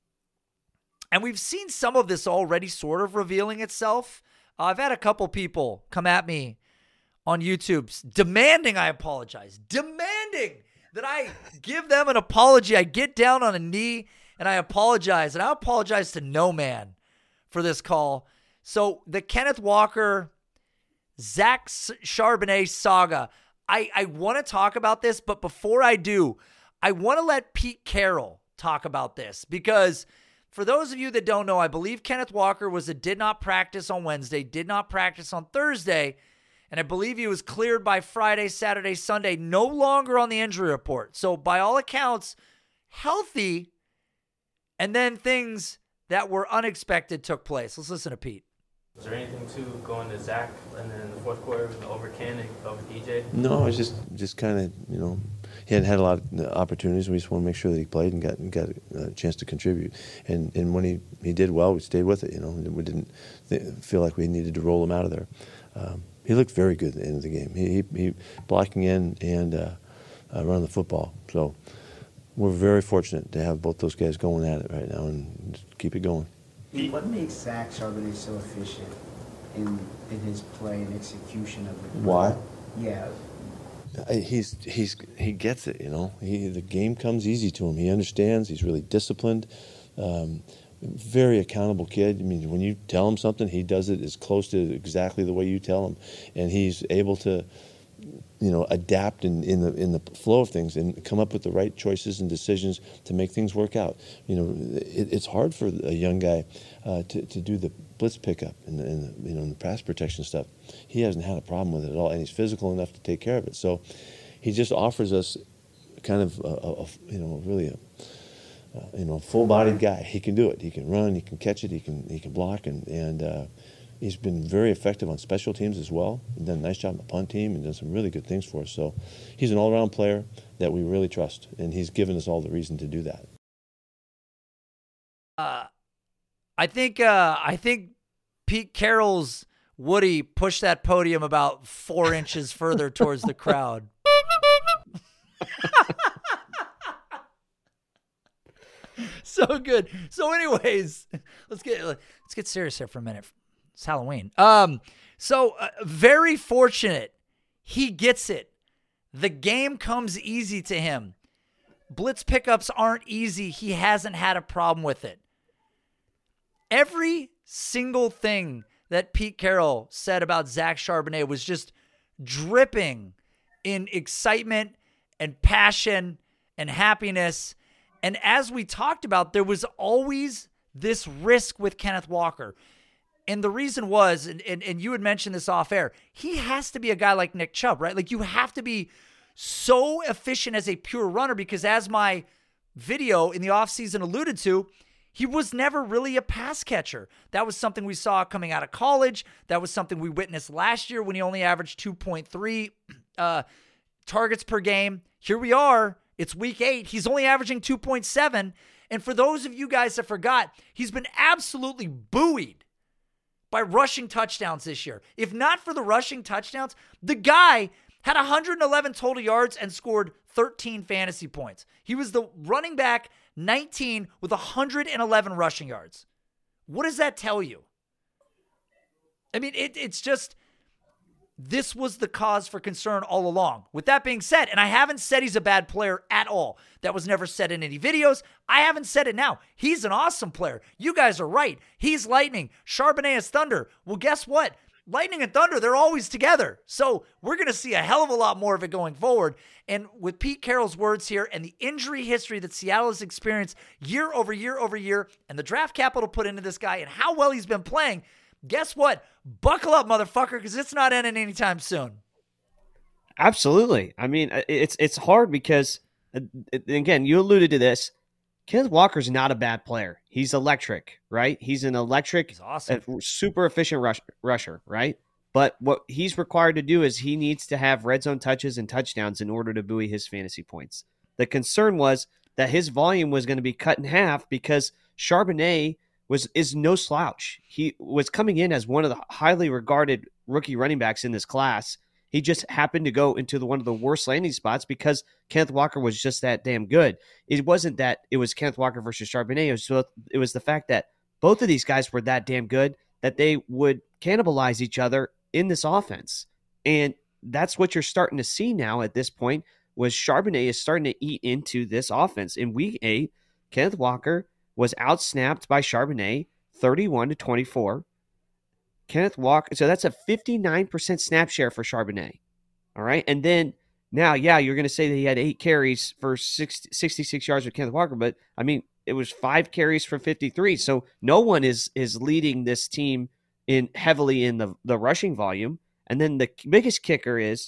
And we've seen some of this already sort of revealing itself. I've had a couple people come at me on YouTube demanding I apologize. Demanding that I give them an apology. I get down on a knee and I apologize. And I apologize to no man for this call. So the Kenneth Walker, Zach Charbonnet saga, I want to talk about this, but before I do, I want to let Pete Carroll talk about this, because for those of you that don't know, I believe Kenneth Walker did not practice on Wednesday, did not practice on Thursday, and I believe he was cleared by Friday, Saturday, Sunday, no longer on the injury report. So by all accounts, healthy, and then things that were unexpected took place. Let's listen to Pete. Was there anything to going to Zach and then in the fourth quarter with the over Ken and over DJ? No, it was just kind of, he hadn't had a lot of opportunities. We just want to make sure that he played and got a chance to contribute. And when he did well, we stayed with it. We didn't feel like we needed to roll him out of there. He looked very good at the end of the game. He blocking in and running the football. So we're very fortunate to have both those guys going at it right now and just keep it going. What makes Zach Charbonnet so efficient in his play and execution of it? Why? Yeah. He gets it, the game comes easy to him. He understands. He's really disciplined. Very accountable kid. I mean, when you tell him something, he does it as close to exactly the way you tell him, and he's able to, adapt in the flow of things and come up with the right choices and decisions to make things work out. It's hard for a young guy to do the blitz pickup and the pass protection stuff. He hasn't had a problem with it at all, and he's physical enough to take care of it. So he just offers us kind of a full-bodied guy. He can do it. He can run. He can catch it. He can block, and he's been very effective on special teams as well. He's done a nice job on the punt team and done some really good things for us. So he's an all-around player that we really trust, and he's given us all the reason to do that. I think Pete Carroll's Woody pushed that podium about 4 inches further towards the crowd. So good. So anyways, let's get serious here for a minute. It's Halloween. Very fortunate. He gets it. The game comes easy to him. Blitz pickups aren't easy. He hasn't had a problem with it. Every single thing that Pete Carroll said about Zach Charbonnet was just dripping in excitement and passion and happiness. And as we talked about, there was always this risk with Kenneth Walker. And the reason was, and you had mentioned this off air, he has to be a guy like Nick Chubb, right? Like, you have to be so efficient as a pure runner, because as my video in the offseason alluded to, he was never really a pass catcher. That was something we saw coming out of college. That was something we witnessed last year when he only averaged 2.3 targets per game. Here we are. It's week 8. He's only averaging 2.7. And for those of you guys that forgot, he's been absolutely buoyed by rushing touchdowns this year. If not for the rushing touchdowns, the guy had 111 total yards and scored 13 fantasy points. He was the running back 19 with 111 rushing yards. What does that tell you? I mean, it's just, this was the cause for concern all along. With that being said, and I haven't said he's a bad player at all. That was never said in any videos. I haven't said it now. He's an awesome player. You guys are right. He's lightning. Charbonnet is thunder. Well, guess what? Lightning and thunder, they're always together. So we're going to see a hell of a lot more of it going forward. And with Pete Carroll's words here and the injury history that Seattle has experienced year over year over year, and the draft capital put into this guy and how well he's been playing, guess what? Buckle up, motherfucker, because it's not ending anytime soon. Absolutely. I mean, it's hard because, again, you alluded to this. Kenneth Walker's not a bad player. He's electric, right? He's an electric, he's awesome. Super efficient rusher, right? But what he's required to do is he needs to have red zone touches and touchdowns in order to buoy his fantasy points. The concern was that his volume was going to be cut in half because Charbonnet is no slouch. He was coming in as one of the highly regarded rookie running backs in this class. He just happened to go into one of the worst landing spots because Kenneth Walker was just that damn good. It wasn't that it was Kenneth Walker versus Charbonnet. It was the fact that both of these guys were that damn good that they would cannibalize each other in this offense. And that's what you're starting to see now at this point, was Charbonnet is starting to eat into this offense. In week 8, Kenneth Walker was outsnapped by Charbonnet 31-24. Kenneth Walker, so that's a 59% snap share for Charbonnet. All right. And then now, yeah, you're going to say that he had 8 carries for 66 yards with Kenneth Walker, but I mean, it was 5 carries for 53. So no one is leading this team heavily in the rushing volume. And then the biggest kicker is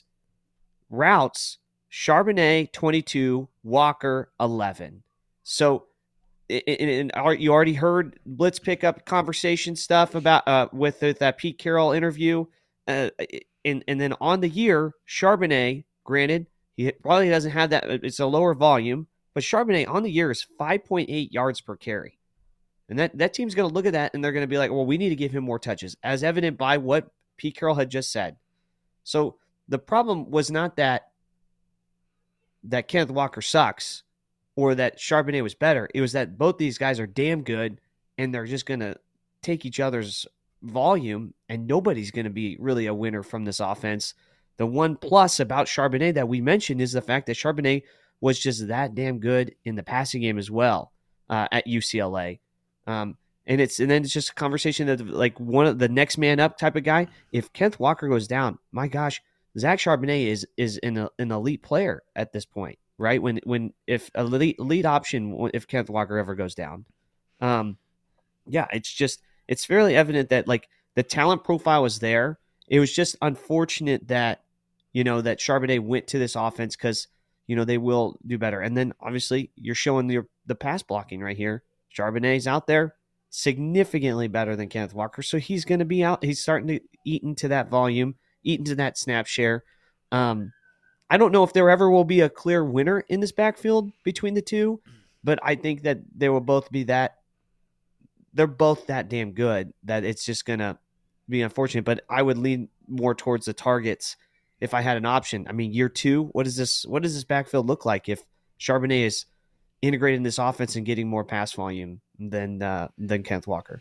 routes, Charbonnet 22, Walker 11. So you already heard Blitz pickup conversation stuff about with that Pete Carroll interview, and then on the year, Charbonnet, granted, he probably doesn't have that. It's a lower volume, but Charbonnet on the year is 5.8 yards per carry. And that team's going to look at that, and they're going to be like, well, we need to give him more touches, as evident by what Pete Carroll had just said. So the problem was not that Kenneth Walker sucks or that Charbonnet was better. It was that both these guys are damn good, and they're just going to take each other's volume, and nobody's going to be really a winner from this offense. The one plus about Charbonnet that we mentioned is the fact that Charbonnet was just that damn good in the passing game as well at UCLA. And then it's just a conversation that like one of the next man up type of guy. If Kenneth Walker goes down, my gosh, Zach Charbonnet is an elite player at this point, right? If elite option, if Kenneth Walker ever goes down, it's fairly evident that like the talent profile was there. It was just unfortunate that that Charbonnet went to this offense because they will do better. And then obviously you're showing the pass blocking right here. Charbonnet's out there significantly better than Kenneth Walker, so he's going to be out. He's starting to eat into that volume, eat into that snap share. I don't know if there ever will be a clear winner in this backfield between the two, but I think that they will both be that. They're both that damn good that it's just going to be unfortunate. But I would lean more towards the targets if I had an option. I mean, year two, what does this backfield look like if Charbonnet is integrating this offense and getting more pass volume than Kenneth Walker?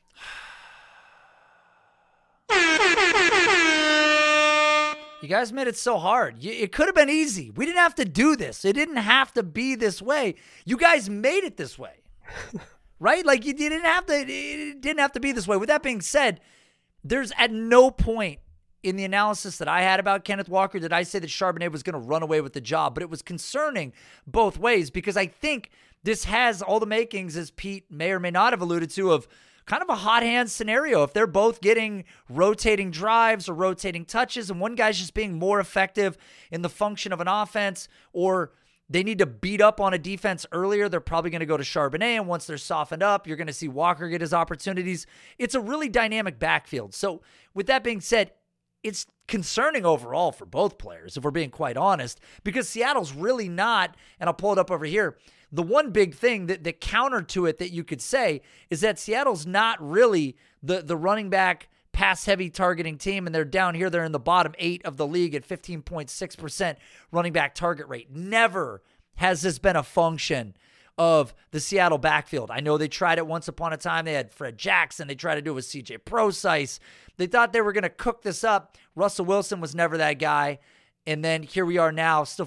You guys made it so hard. It could have been easy. We didn't have to do this. It didn't have to be this way. You guys made it this way, right? Like it didn't have to be this way. With that being said, there's at no point in the analysis that I had about Kenneth Walker did I say that Charbonnet was going to run away with the job, but it was concerning both ways because I think this has all the makings, as Pete may or may not have alluded to, of kind of a hot hand scenario. If they're both getting rotating drives or rotating touches and one guy's just being more effective in the function of an offense, or they need to beat up on a defense earlier, they're probably going to go to Charbonnet. And once they're softened up, you're going to see Walker get his opportunities. It's a really dynamic backfield. So with that being said, it's concerning overall for both players, if we're being quite honest, because Seattle's really not, and I'll pull it up over here, the one big thing that the counter to it that you could say is that Seattle's not really the running back pass-heavy targeting team, and they're down here. They're in the bottom 8 of the league at 15.6% running back target rate. Never has this been a function of the Seattle backfield. I know they tried it once upon a time. They had Fred Jackson. They tried to do it with CJ Prosise. They thought they were going to cook this up. Russell Wilson was never that guy. And then here we are now, still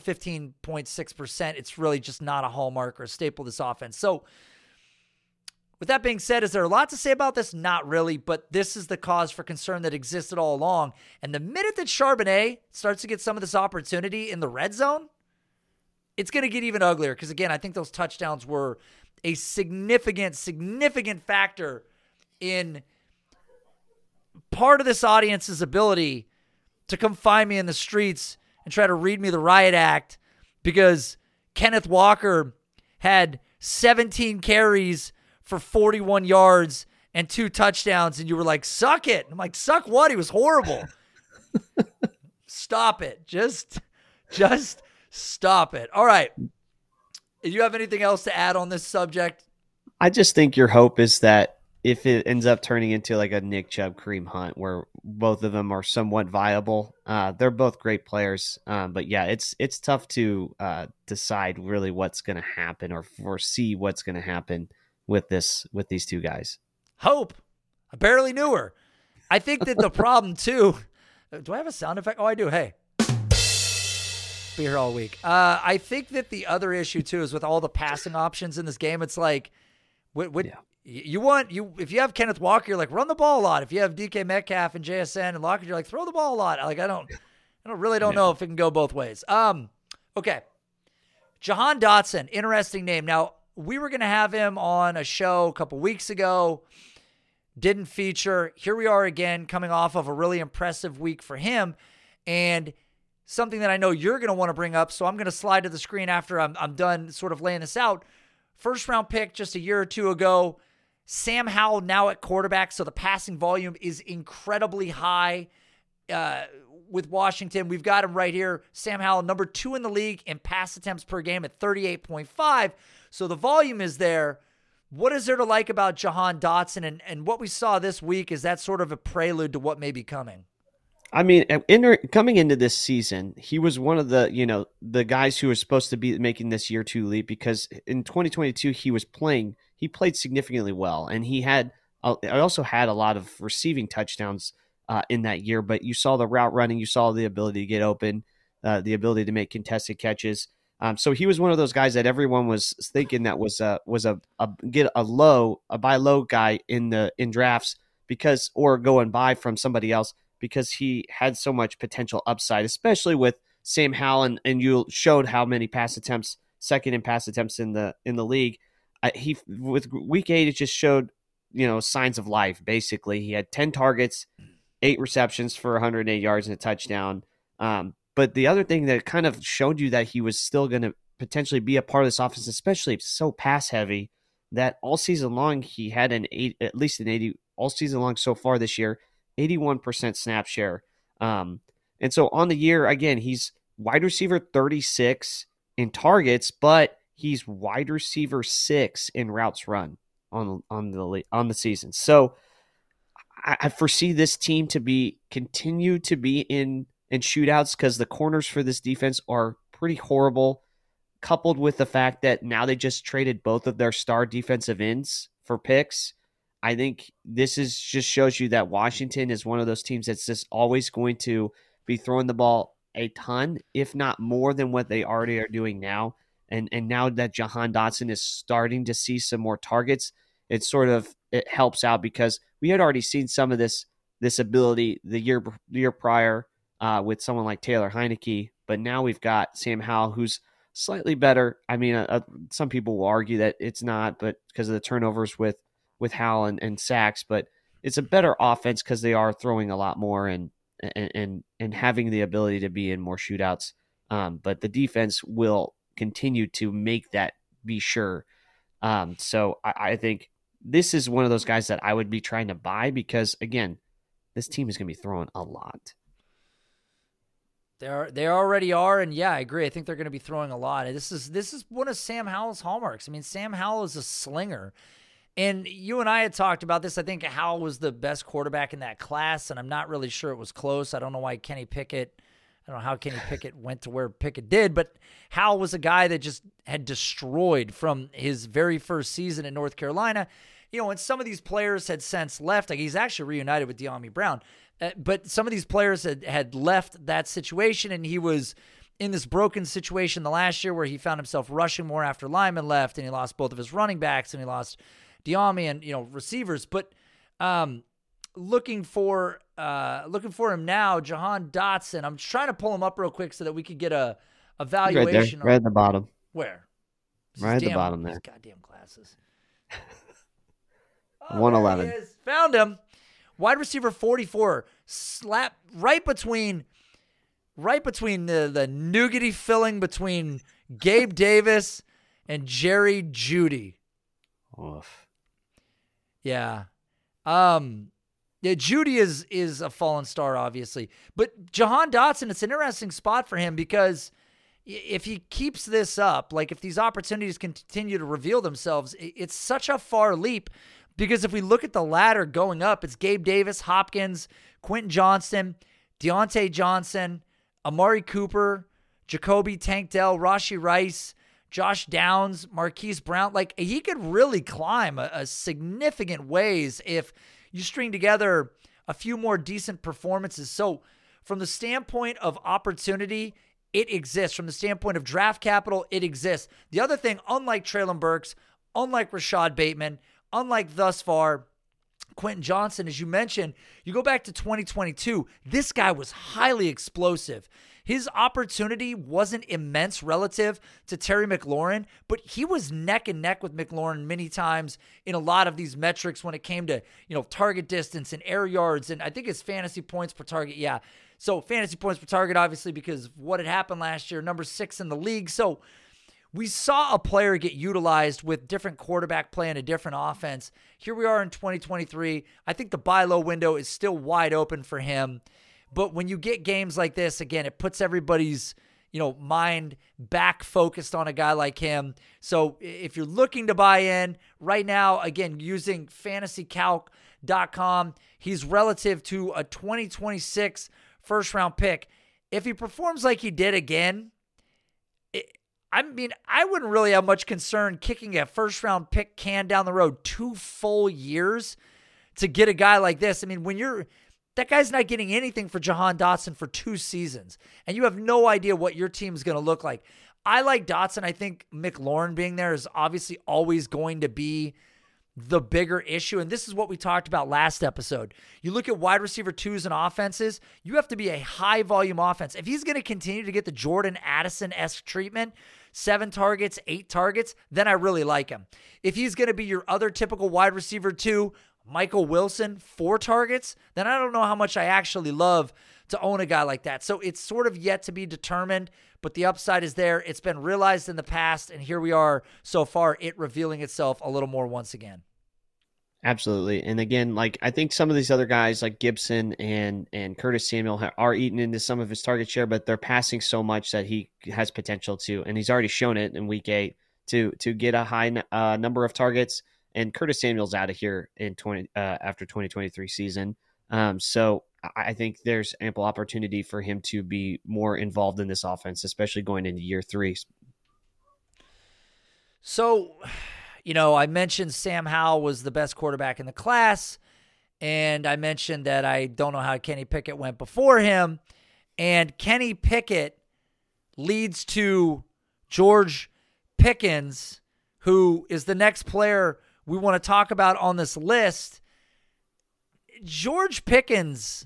15.6%. It's really just not a hallmark or a staple of this offense. So with that being said, is there a lot to say about this? Not really, but this is the cause for concern that existed all along. And the minute that Charbonnet starts to get some of this opportunity in the red zone, it's going to get even uglier because, again, I think those touchdowns were a significant factor in part of this audience's ability to come find me in the streets and try to read me the riot act because Kenneth Walker had 17 carries for 41 yards and 2 touchdowns, and you were like, suck it. I'm like, suck what? He was horrible. Stop it. Just stop it. All right. Do you have anything else to add on this subject? I just think your hope is that if it ends up turning into like a Nick Chubb Kareem Hunt where both of them are somewhat viable, they're both great players. But yeah, it's tough to decide really what's going to happen or foresee what's going to happen with these two guys. Hope. I barely knew her. I think that the problem too. Do I have a sound effect? Oh, I do. Hey. Be here all week. I think that the other issue too is with all the passing options in this game. It's like, if you have Kenneth Walker, you're like run the ball a lot. If you have DK Metcalf and JSN and Lockett, you're like throw the ball a lot. Like I don't know if it can go both ways. Okay, Jahan Dotson, interesting name. Now we were gonna have him on a show a couple weeks ago, didn't feature. Here we are again, coming off of a really impressive week for him, and something that I know you're going to want to bring up, so I'm going to slide to the screen after I'm done sort of laying this out. first round pick just a year or two ago. Sam Howell now at quarterback, so the passing volume is incredibly high with Washington. We've got him right here. Sam Howell, number 2 in the league in pass attempts per game at 38.5. So the volume is there. What is there to like about Jahan Dotson? And what we saw this week, is that sort of a prelude to what may be coming? I mean, coming into this season, he was one of the guys who was supposed to be making this year 2 leap, because in 2022 he played significantly well, and I also had a lot of receiving touchdowns in that year. But you saw the route running, you saw the ability to get open, the ability to make contested catches. So he was one of those guys that everyone was thinking that was a buy low guy in drafts, or go and buy from somebody else, because he had so much potential upside, especially with Sam Howell, and you showed how many pass attempts, second in pass attempts in the league. With week 8, it just showed signs of life. Basically, he had 10 targets, 8 receptions for 108 yards and a touchdown. But the other thing that kind of showed you that he was still going to potentially be a part of this offense, especially so pass heavy, that all season long he had at least an 80 all season long so far this year, 81% snap share. And so on the year, again, he's wide receiver 36 in targets, but he's wide receiver 6 in routes run on the season. So I foresee this team to continue to be in shootouts, because the corners for this defense are pretty horrible, coupled with the fact that now they just traded both of their star defensive ends for picks. I think this just shows you that Washington is one of those teams that's just always going to be throwing the ball a ton, if not more than what they already are doing now. And now that Jahan Dotson is starting to see some more targets, it helps out, because we had already seen some of this ability the year prior with someone like Taylor Heineke, but now we've got Sam Howell, who's slightly better. I mean, some people will argue that it's not, but because of the turnovers with Howell and sacks, but it's a better offense because they are throwing a lot more and having the ability to be in more shootouts. But the defense will continue to make that be sure. So I think this is one of those guys that I would be trying to buy, because again, this team is going to be throwing a lot. They already are, and yeah, I agree. I think they're going to be throwing a lot. And this is one of Sam Howell's hallmarks. I mean, Sam Howell is a slinger. And you and I had talked about this. I think Howell was the best quarterback in that class, and I'm not really sure it was close. I don't know why Kenny Pickett – I don't know how Kenny Pickett went to where Pickett did, but Howell was a guy that just had destroyed from his very first season in North Carolina. And some of these players had since left. Like, he's actually reunited with De'Ami Brown. But some of these players had left that situation, and he was in this broken situation the last year where he found himself rushing more after Lyman left, and he lost both of his running backs, and he lost De'Ami and receivers. But looking for him now, Jahan Dotson. I'm trying to pull him up real quick so that we could get a evaluation. Right at the bottom. Where? Right at the bottom there. Goddamn glasses. 111. There he is. Found him. Wide receiver 44, slap right between the nougaty filling between Gabe Davis and Jerry Jeudy. Oof. Yeah. Jeudy is a fallen star, obviously. But Jahan Dotson, it's an interesting spot for him, because if he keeps this up, like if these opportunities continue to reveal themselves, it's such a far leap. Because if we look at the ladder going up, it's Gabe Davis, Hopkins, Quentin Johnston, Deontay Johnson, Amari Cooper, Jacoby Tank Dell, Rashee Rice, Josh Downs, Marquise Brown. Like, he could really climb a significant ways if you string together a few more decent performances. So from the standpoint of opportunity, it exists. From the standpoint of draft capital, it exists. The other thing, unlike Treylon Burks, unlike Rashad Bateman, unlike thus far Quentin Johnston, as you mentioned, you go back to 2022, this guy was highly explosive. His opportunity wasn't immense relative to Terry McLaurin, but he was neck and neck with McLaurin many times in a lot of these metrics when it came to, target distance and air yards, and I think it's fantasy points per target. Yeah. So fantasy points per target, obviously, because of what had happened last year, number 6 in the league. So we saw a player get utilized with different quarterback play and a different offense. Here we are in 2023. I think the buy low window is still wide open for him. But when you get games like this, again, it puts everybody's mind back focused on a guy like him. So if you're looking to buy in right now, again, using fantasycalc.com, he's relative to a 2026 first round pick. If he performs like he did again, I wouldn't really have much concern kicking a first round pick can down the road 2 full years to get a guy like this. I mean, that guy's not getting anything for Jahan Dotson for 2 seasons, and you have no idea what your team's going to look like. I like Dotson. I think McLaurin being there is obviously always going to be the bigger issue, and this is what we talked about last episode. You look at wide receiver 2s and offenses, you have to be a high-volume offense. If he's going to continue to get the Jordan Addison-esque treatment, 7 targets, 8 targets, then I really like him. If he's going to be your other typical wide receiver 2, Michael Wilson, 4 targets, then I don't know how much I actually love to own a guy like that. So it's sort of yet to be determined, but the upside is there. It's been realized in the past, and here we are so far, it revealing itself a little more once again. Absolutely. And again, I think some of these other guys like Gibson and Curtis Samuel are eating into some of his target share, but they're passing so much that he has potential to, and he's already shown it in week 8 to get a high number of targets. And Curtis Samuel's out of here in after 2023 season. So I think there's ample opportunity for him to be more involved in this offense, especially going into year 3. So, I mentioned Sam Howell was the best quarterback in the class, and I mentioned that I don't know how Kenny Pickett went before him, and Kenny Pickett leads to George Pickens, who is the next player we want to talk about on this list. George Pickens,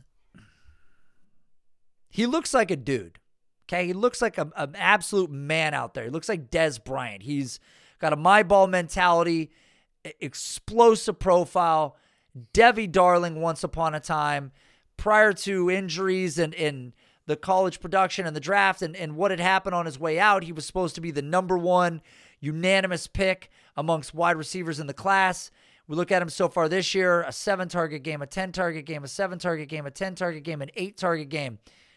he looks like a dude, okay? He looks like an absolute man out there. He looks like Dez Bryant. He's got a my ball mentality, explosive profile, Debbie Darling once upon a time, prior to injuries and the college production and the draft and what had happened on his way out. He was supposed to be the number 1 unanimous pick amongst wide receivers in the class. We look at him so far this year, a 7-target game, a 10-target game, a 7-target game, a 10-target game, an 8-target game.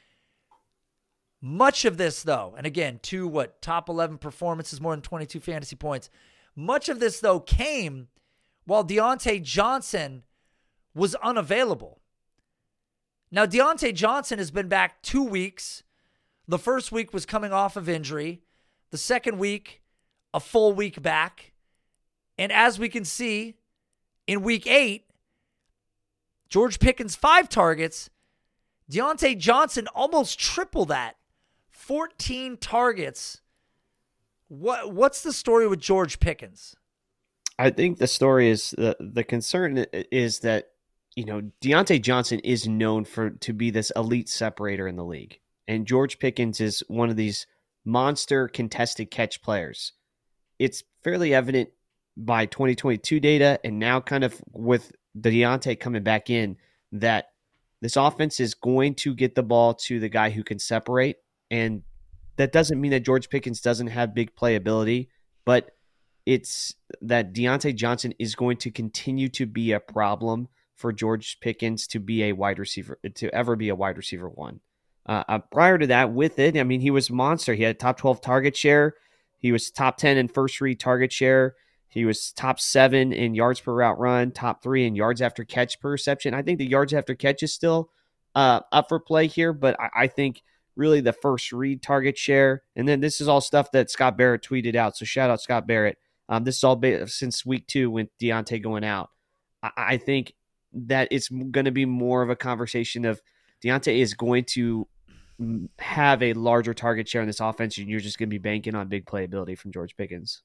Much of this, though, and again, top 11 performances, more than 22 fantasy points. Much of this, though, came while Deontay Johnson was unavailable. Now, Deontay Johnson has been back 2 weeks. The first week was coming off of injury. The second week, a full week back. And as we can see, in week 8, George Pickens 5 targets. Deontay Johnson almost triple that. 14 targets. What's the story with George Pickens? I think the story is the concern is that Deontay Johnson is known to be this elite separator in the league, and George Pickens is one of these monster contested catch players. It's fairly evident by 2022 data, and now kind of with Deontay coming back in, that this offense is going to get the ball to the guy who can separate. And that doesn't mean that George Pickens doesn't have big playability, but it's that Deontay Johnson is going to continue to be a problem for George Pickens to be a wide receiver, to ever be a wide receiver 1. Prior to that, with it, he was a monster. He had top 12 target share. He was top 10 in first read target share. He was top 7 in yards per route run, top 3 in yards after catch per reception. I think the yards after catch is still up for play here, but I think really the first read target share, and then this is all stuff that Scott Barrett tweeted out, so shout out Scott Barrett. This is all since week 2 with Deontay going out. I think that it's going to be more of a conversation of Deontay is going to have a larger target share in this offense, and you're just going to be banking on big playability from George Pickens.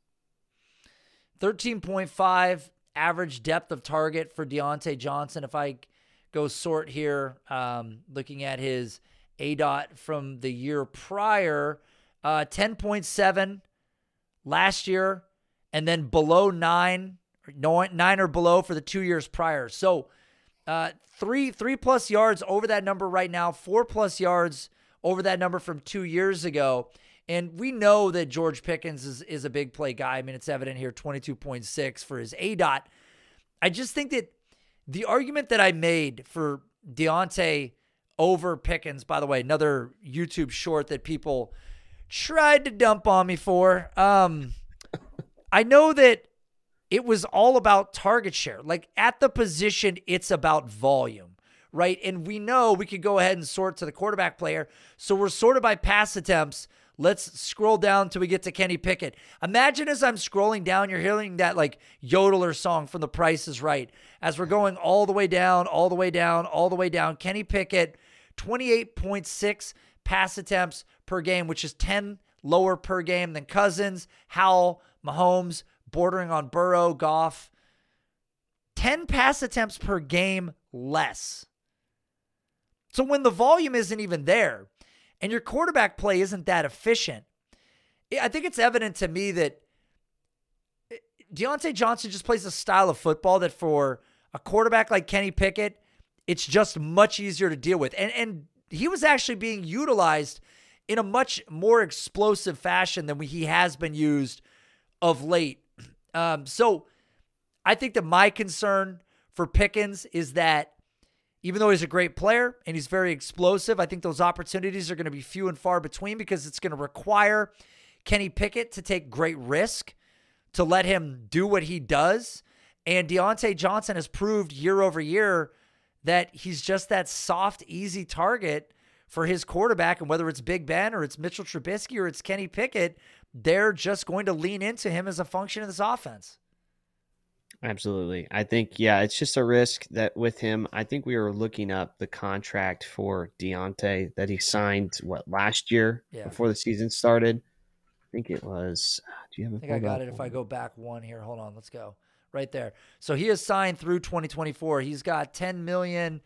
13.5 average depth of target for Deontay Johnson. If I go sort here, looking at his ADOT from the year prior, 10.7 last year, and then below 9 or below for the 2 years prior. So 3+ yards over that number right now, 4+ yards over that number from 2 years ago. And we know that George Pickens is a big play guy. I mean, it's evident here, 22.6 for his ADOT. I just think that the argument that I made for Deontay over Pickens, by the way, another YouTube short that people tried to dump on me for. I know that it was all about target share. Like at the position, it's about volume, right? And we know we could go ahead and sort to the quarterback player. So we're sorted by pass attempts. Let's scroll down till we get to Kenny Pickett. Imagine as I'm scrolling down, you're hearing that like yodeler song from The Price is Right. As we're going all the way down, all the way down, all the way down, Kenny Pickett, 28.6 pass attempts per game, which is 10 lower per game than Cousins, Howell, Mahomes, bordering on Burrow, Goff. 10 pass attempts per game less. So when the volume isn't even there and your quarterback play isn't that efficient, I think it's evident to me that Deontay Johnson just plays a style of football that for a quarterback like Kenny Pickett, it's just much easier to deal with. And he was actually being utilized in a much more explosive fashion than he has been used of late. So I think that my concern for Pickens is that even though he's a great player and he's very explosive, I think those opportunities are going to be few and far between because it's going to require Kenny Pickett to take great risk to let him do what he does. And Deontay Johnson has proved year over year that he's just that soft, easy target for his quarterback. And whether it's Big Ben or it's Mitchell Trubisky or it's Kenny Pickett, they're just going to lean into him as a function of this offense. Absolutely. I think, yeah, it's just a risk that with him, I think we were looking up the contract for Deontay that he signed, last year before the season started. I think it was, do you have it? I think I got it. If I go back one here, hold on, let's go. Right there. So he has signed through 2024. He's got $10 million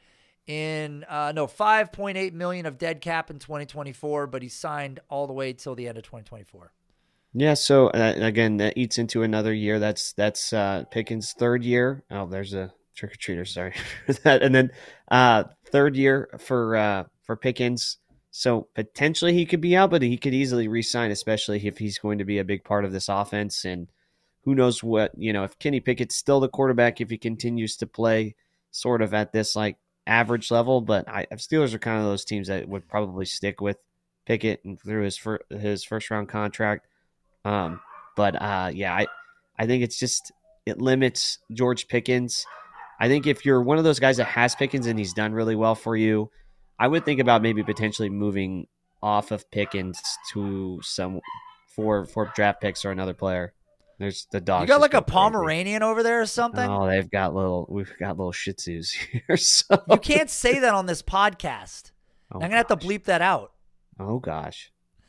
$5.8 million of dead cap in 2024, but he signed all the way till the end of 2024. Yeah, so again, that eats into another year. That's Pickens' third year. Oh, there's a trick-or-treater, sorry for that. And then third year for Pickens. So potentially he could be out, but he could easily re-sign, especially if he's going to be a big part of this offense. And who knows what, if Kenny Pickett's still the quarterback, if he continues to play sort of at this like average level. But Steelers are kind of those teams that would probably stick with Pickett and through his first round contract. I think it limits George Pickens. I think if you're one of those guys that has Pickens and he's done really well for you, I would think about maybe potentially moving off of Pickens to for draft picks or another player. There's the dog. You got like a Pomeranian over there or something? Oh, we've got little Shih Tzus here. So you can't say that on this podcast. I'm gonna have to bleep that out. Oh gosh.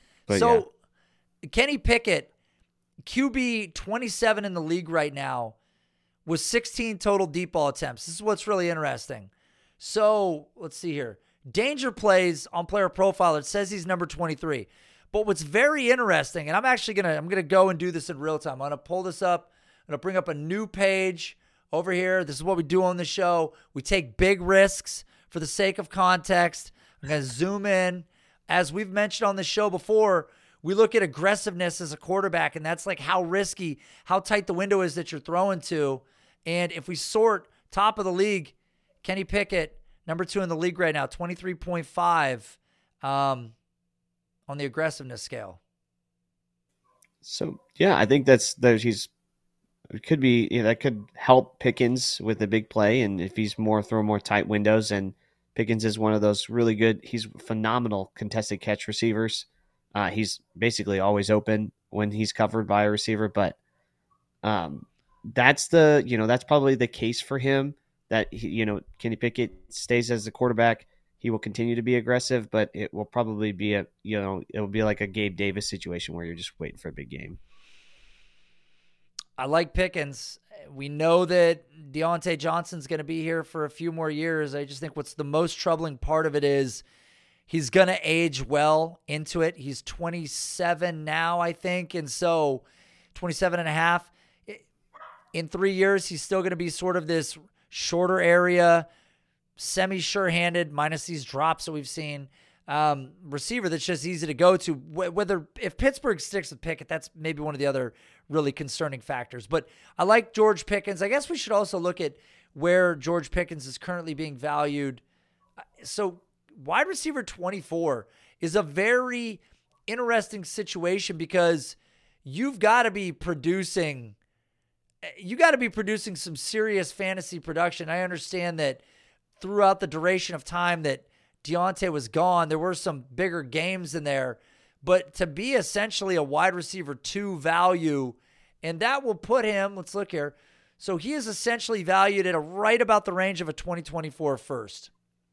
Kenny Pickett, QB 27 in the league right now, with 16 total deep ball attempts. This is what's really interesting. So let's see here. Danger plays on Player Profiler. It says he's number 23. But what's very interesting, and I'm gonna go and do this in real time. I'm gonna pull this up. I'm gonna bring up a new page over here. This is what we do on the show. We take big risks for the sake of context. I'm gonna zoom in. As we've mentioned on the show before, we look at aggressiveness as a quarterback, and that's like how risky, how tight the window is that you're throwing to. And if we sort top of the league, Kenny Pickett, number 2 in the league right now, 23.5 on the aggressiveness scale. So, yeah, I think that could help Pickens with the big play. And if he's throw more tight windows, and Pickens is one of those really good, he's phenomenal contested catch receivers. He's basically always open when he's covered by a receiver, but that's probably the case for him, that Kenny Pickett stays as the quarterback. He will continue to be aggressive, but it will probably be it will be like a Gabe Davis situation where you're just waiting for a big game. I like Pickens. We know that Deontay Johnson's going to be here for a few more years. I just think what's the most troubling part of it is he's going to age well into it. He's 27 now, I think. And so 27 and a half. In 3 years, he's still going to be sort of this shorter area, semi-sure-handed, minus these drops that we've seen. receiver that's just easy to go to. Whether if Pittsburgh sticks with Pickett, that's maybe one of the other really concerning factors. But I like George Pickens. I guess we should also look at where George Pickens is currently being valued. So wide receiver 24 is a very interesting situation because you've got to be producing some serious fantasy production. I understand that throughout the duration of time that Deontay was gone, there were some bigger games in there, but to be essentially a wide receiver 2 value, and that will put him, let's look here. So he is essentially valued at right about the range of a 2024 first.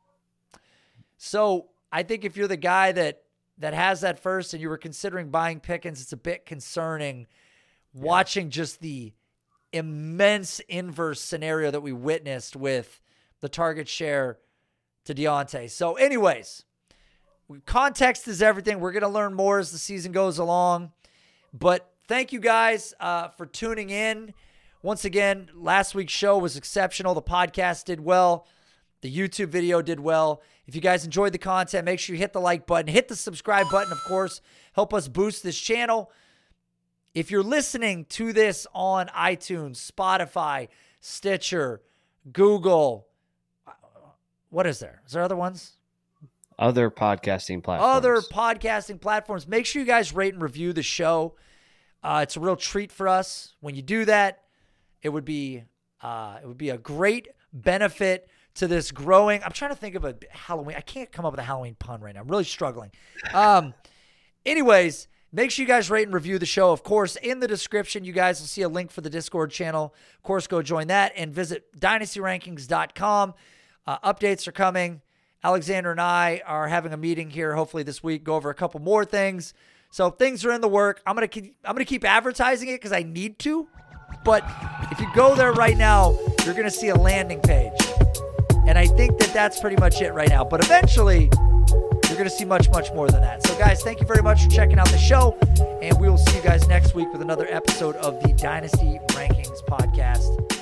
So I think if you're the guy that has that first and you were considering buying Pickens, it's a bit concerning watching just the immense inverse scenario that we witnessed with the target share to Deontay. So anyways, context is everything. We're going to learn more as the season goes along. But thank you guys for tuning in. Once again, last week's show was exceptional. The podcast did well. The YouTube video did well. If you guys enjoyed the content, make sure you hit the like button. Hit the subscribe button, of course. Help us boost this channel. If you're listening to this on iTunes, Spotify, Stitcher, Google, what is there? Is there other ones? Other podcasting platforms. Make sure you guys rate and review the show. It's a real treat for us. When you do that, it would be a great benefit to this growing. I'm trying to think of a Halloween. I can't come up with a Halloween pun right now. I'm really struggling. Anyways, make sure you guys rate and review the show. Of course, in the description, you guys will see a link for the Discord channel. Of course, go join that and visit dynastyrankings.com. Updates are coming. Alexander and I are having a meeting here hopefully this week, go over a couple more things. So things are in the work. I'm gonna keep advertising it because I need to. But if you go there right now, you're gonna see a landing page. And I think that that's pretty much it right now. But eventually, you're going to see much, much more than that. So, guys, thank you very much for checking out the show. And we will see you guys next week with another episode of the Dynasty Rankings podcast.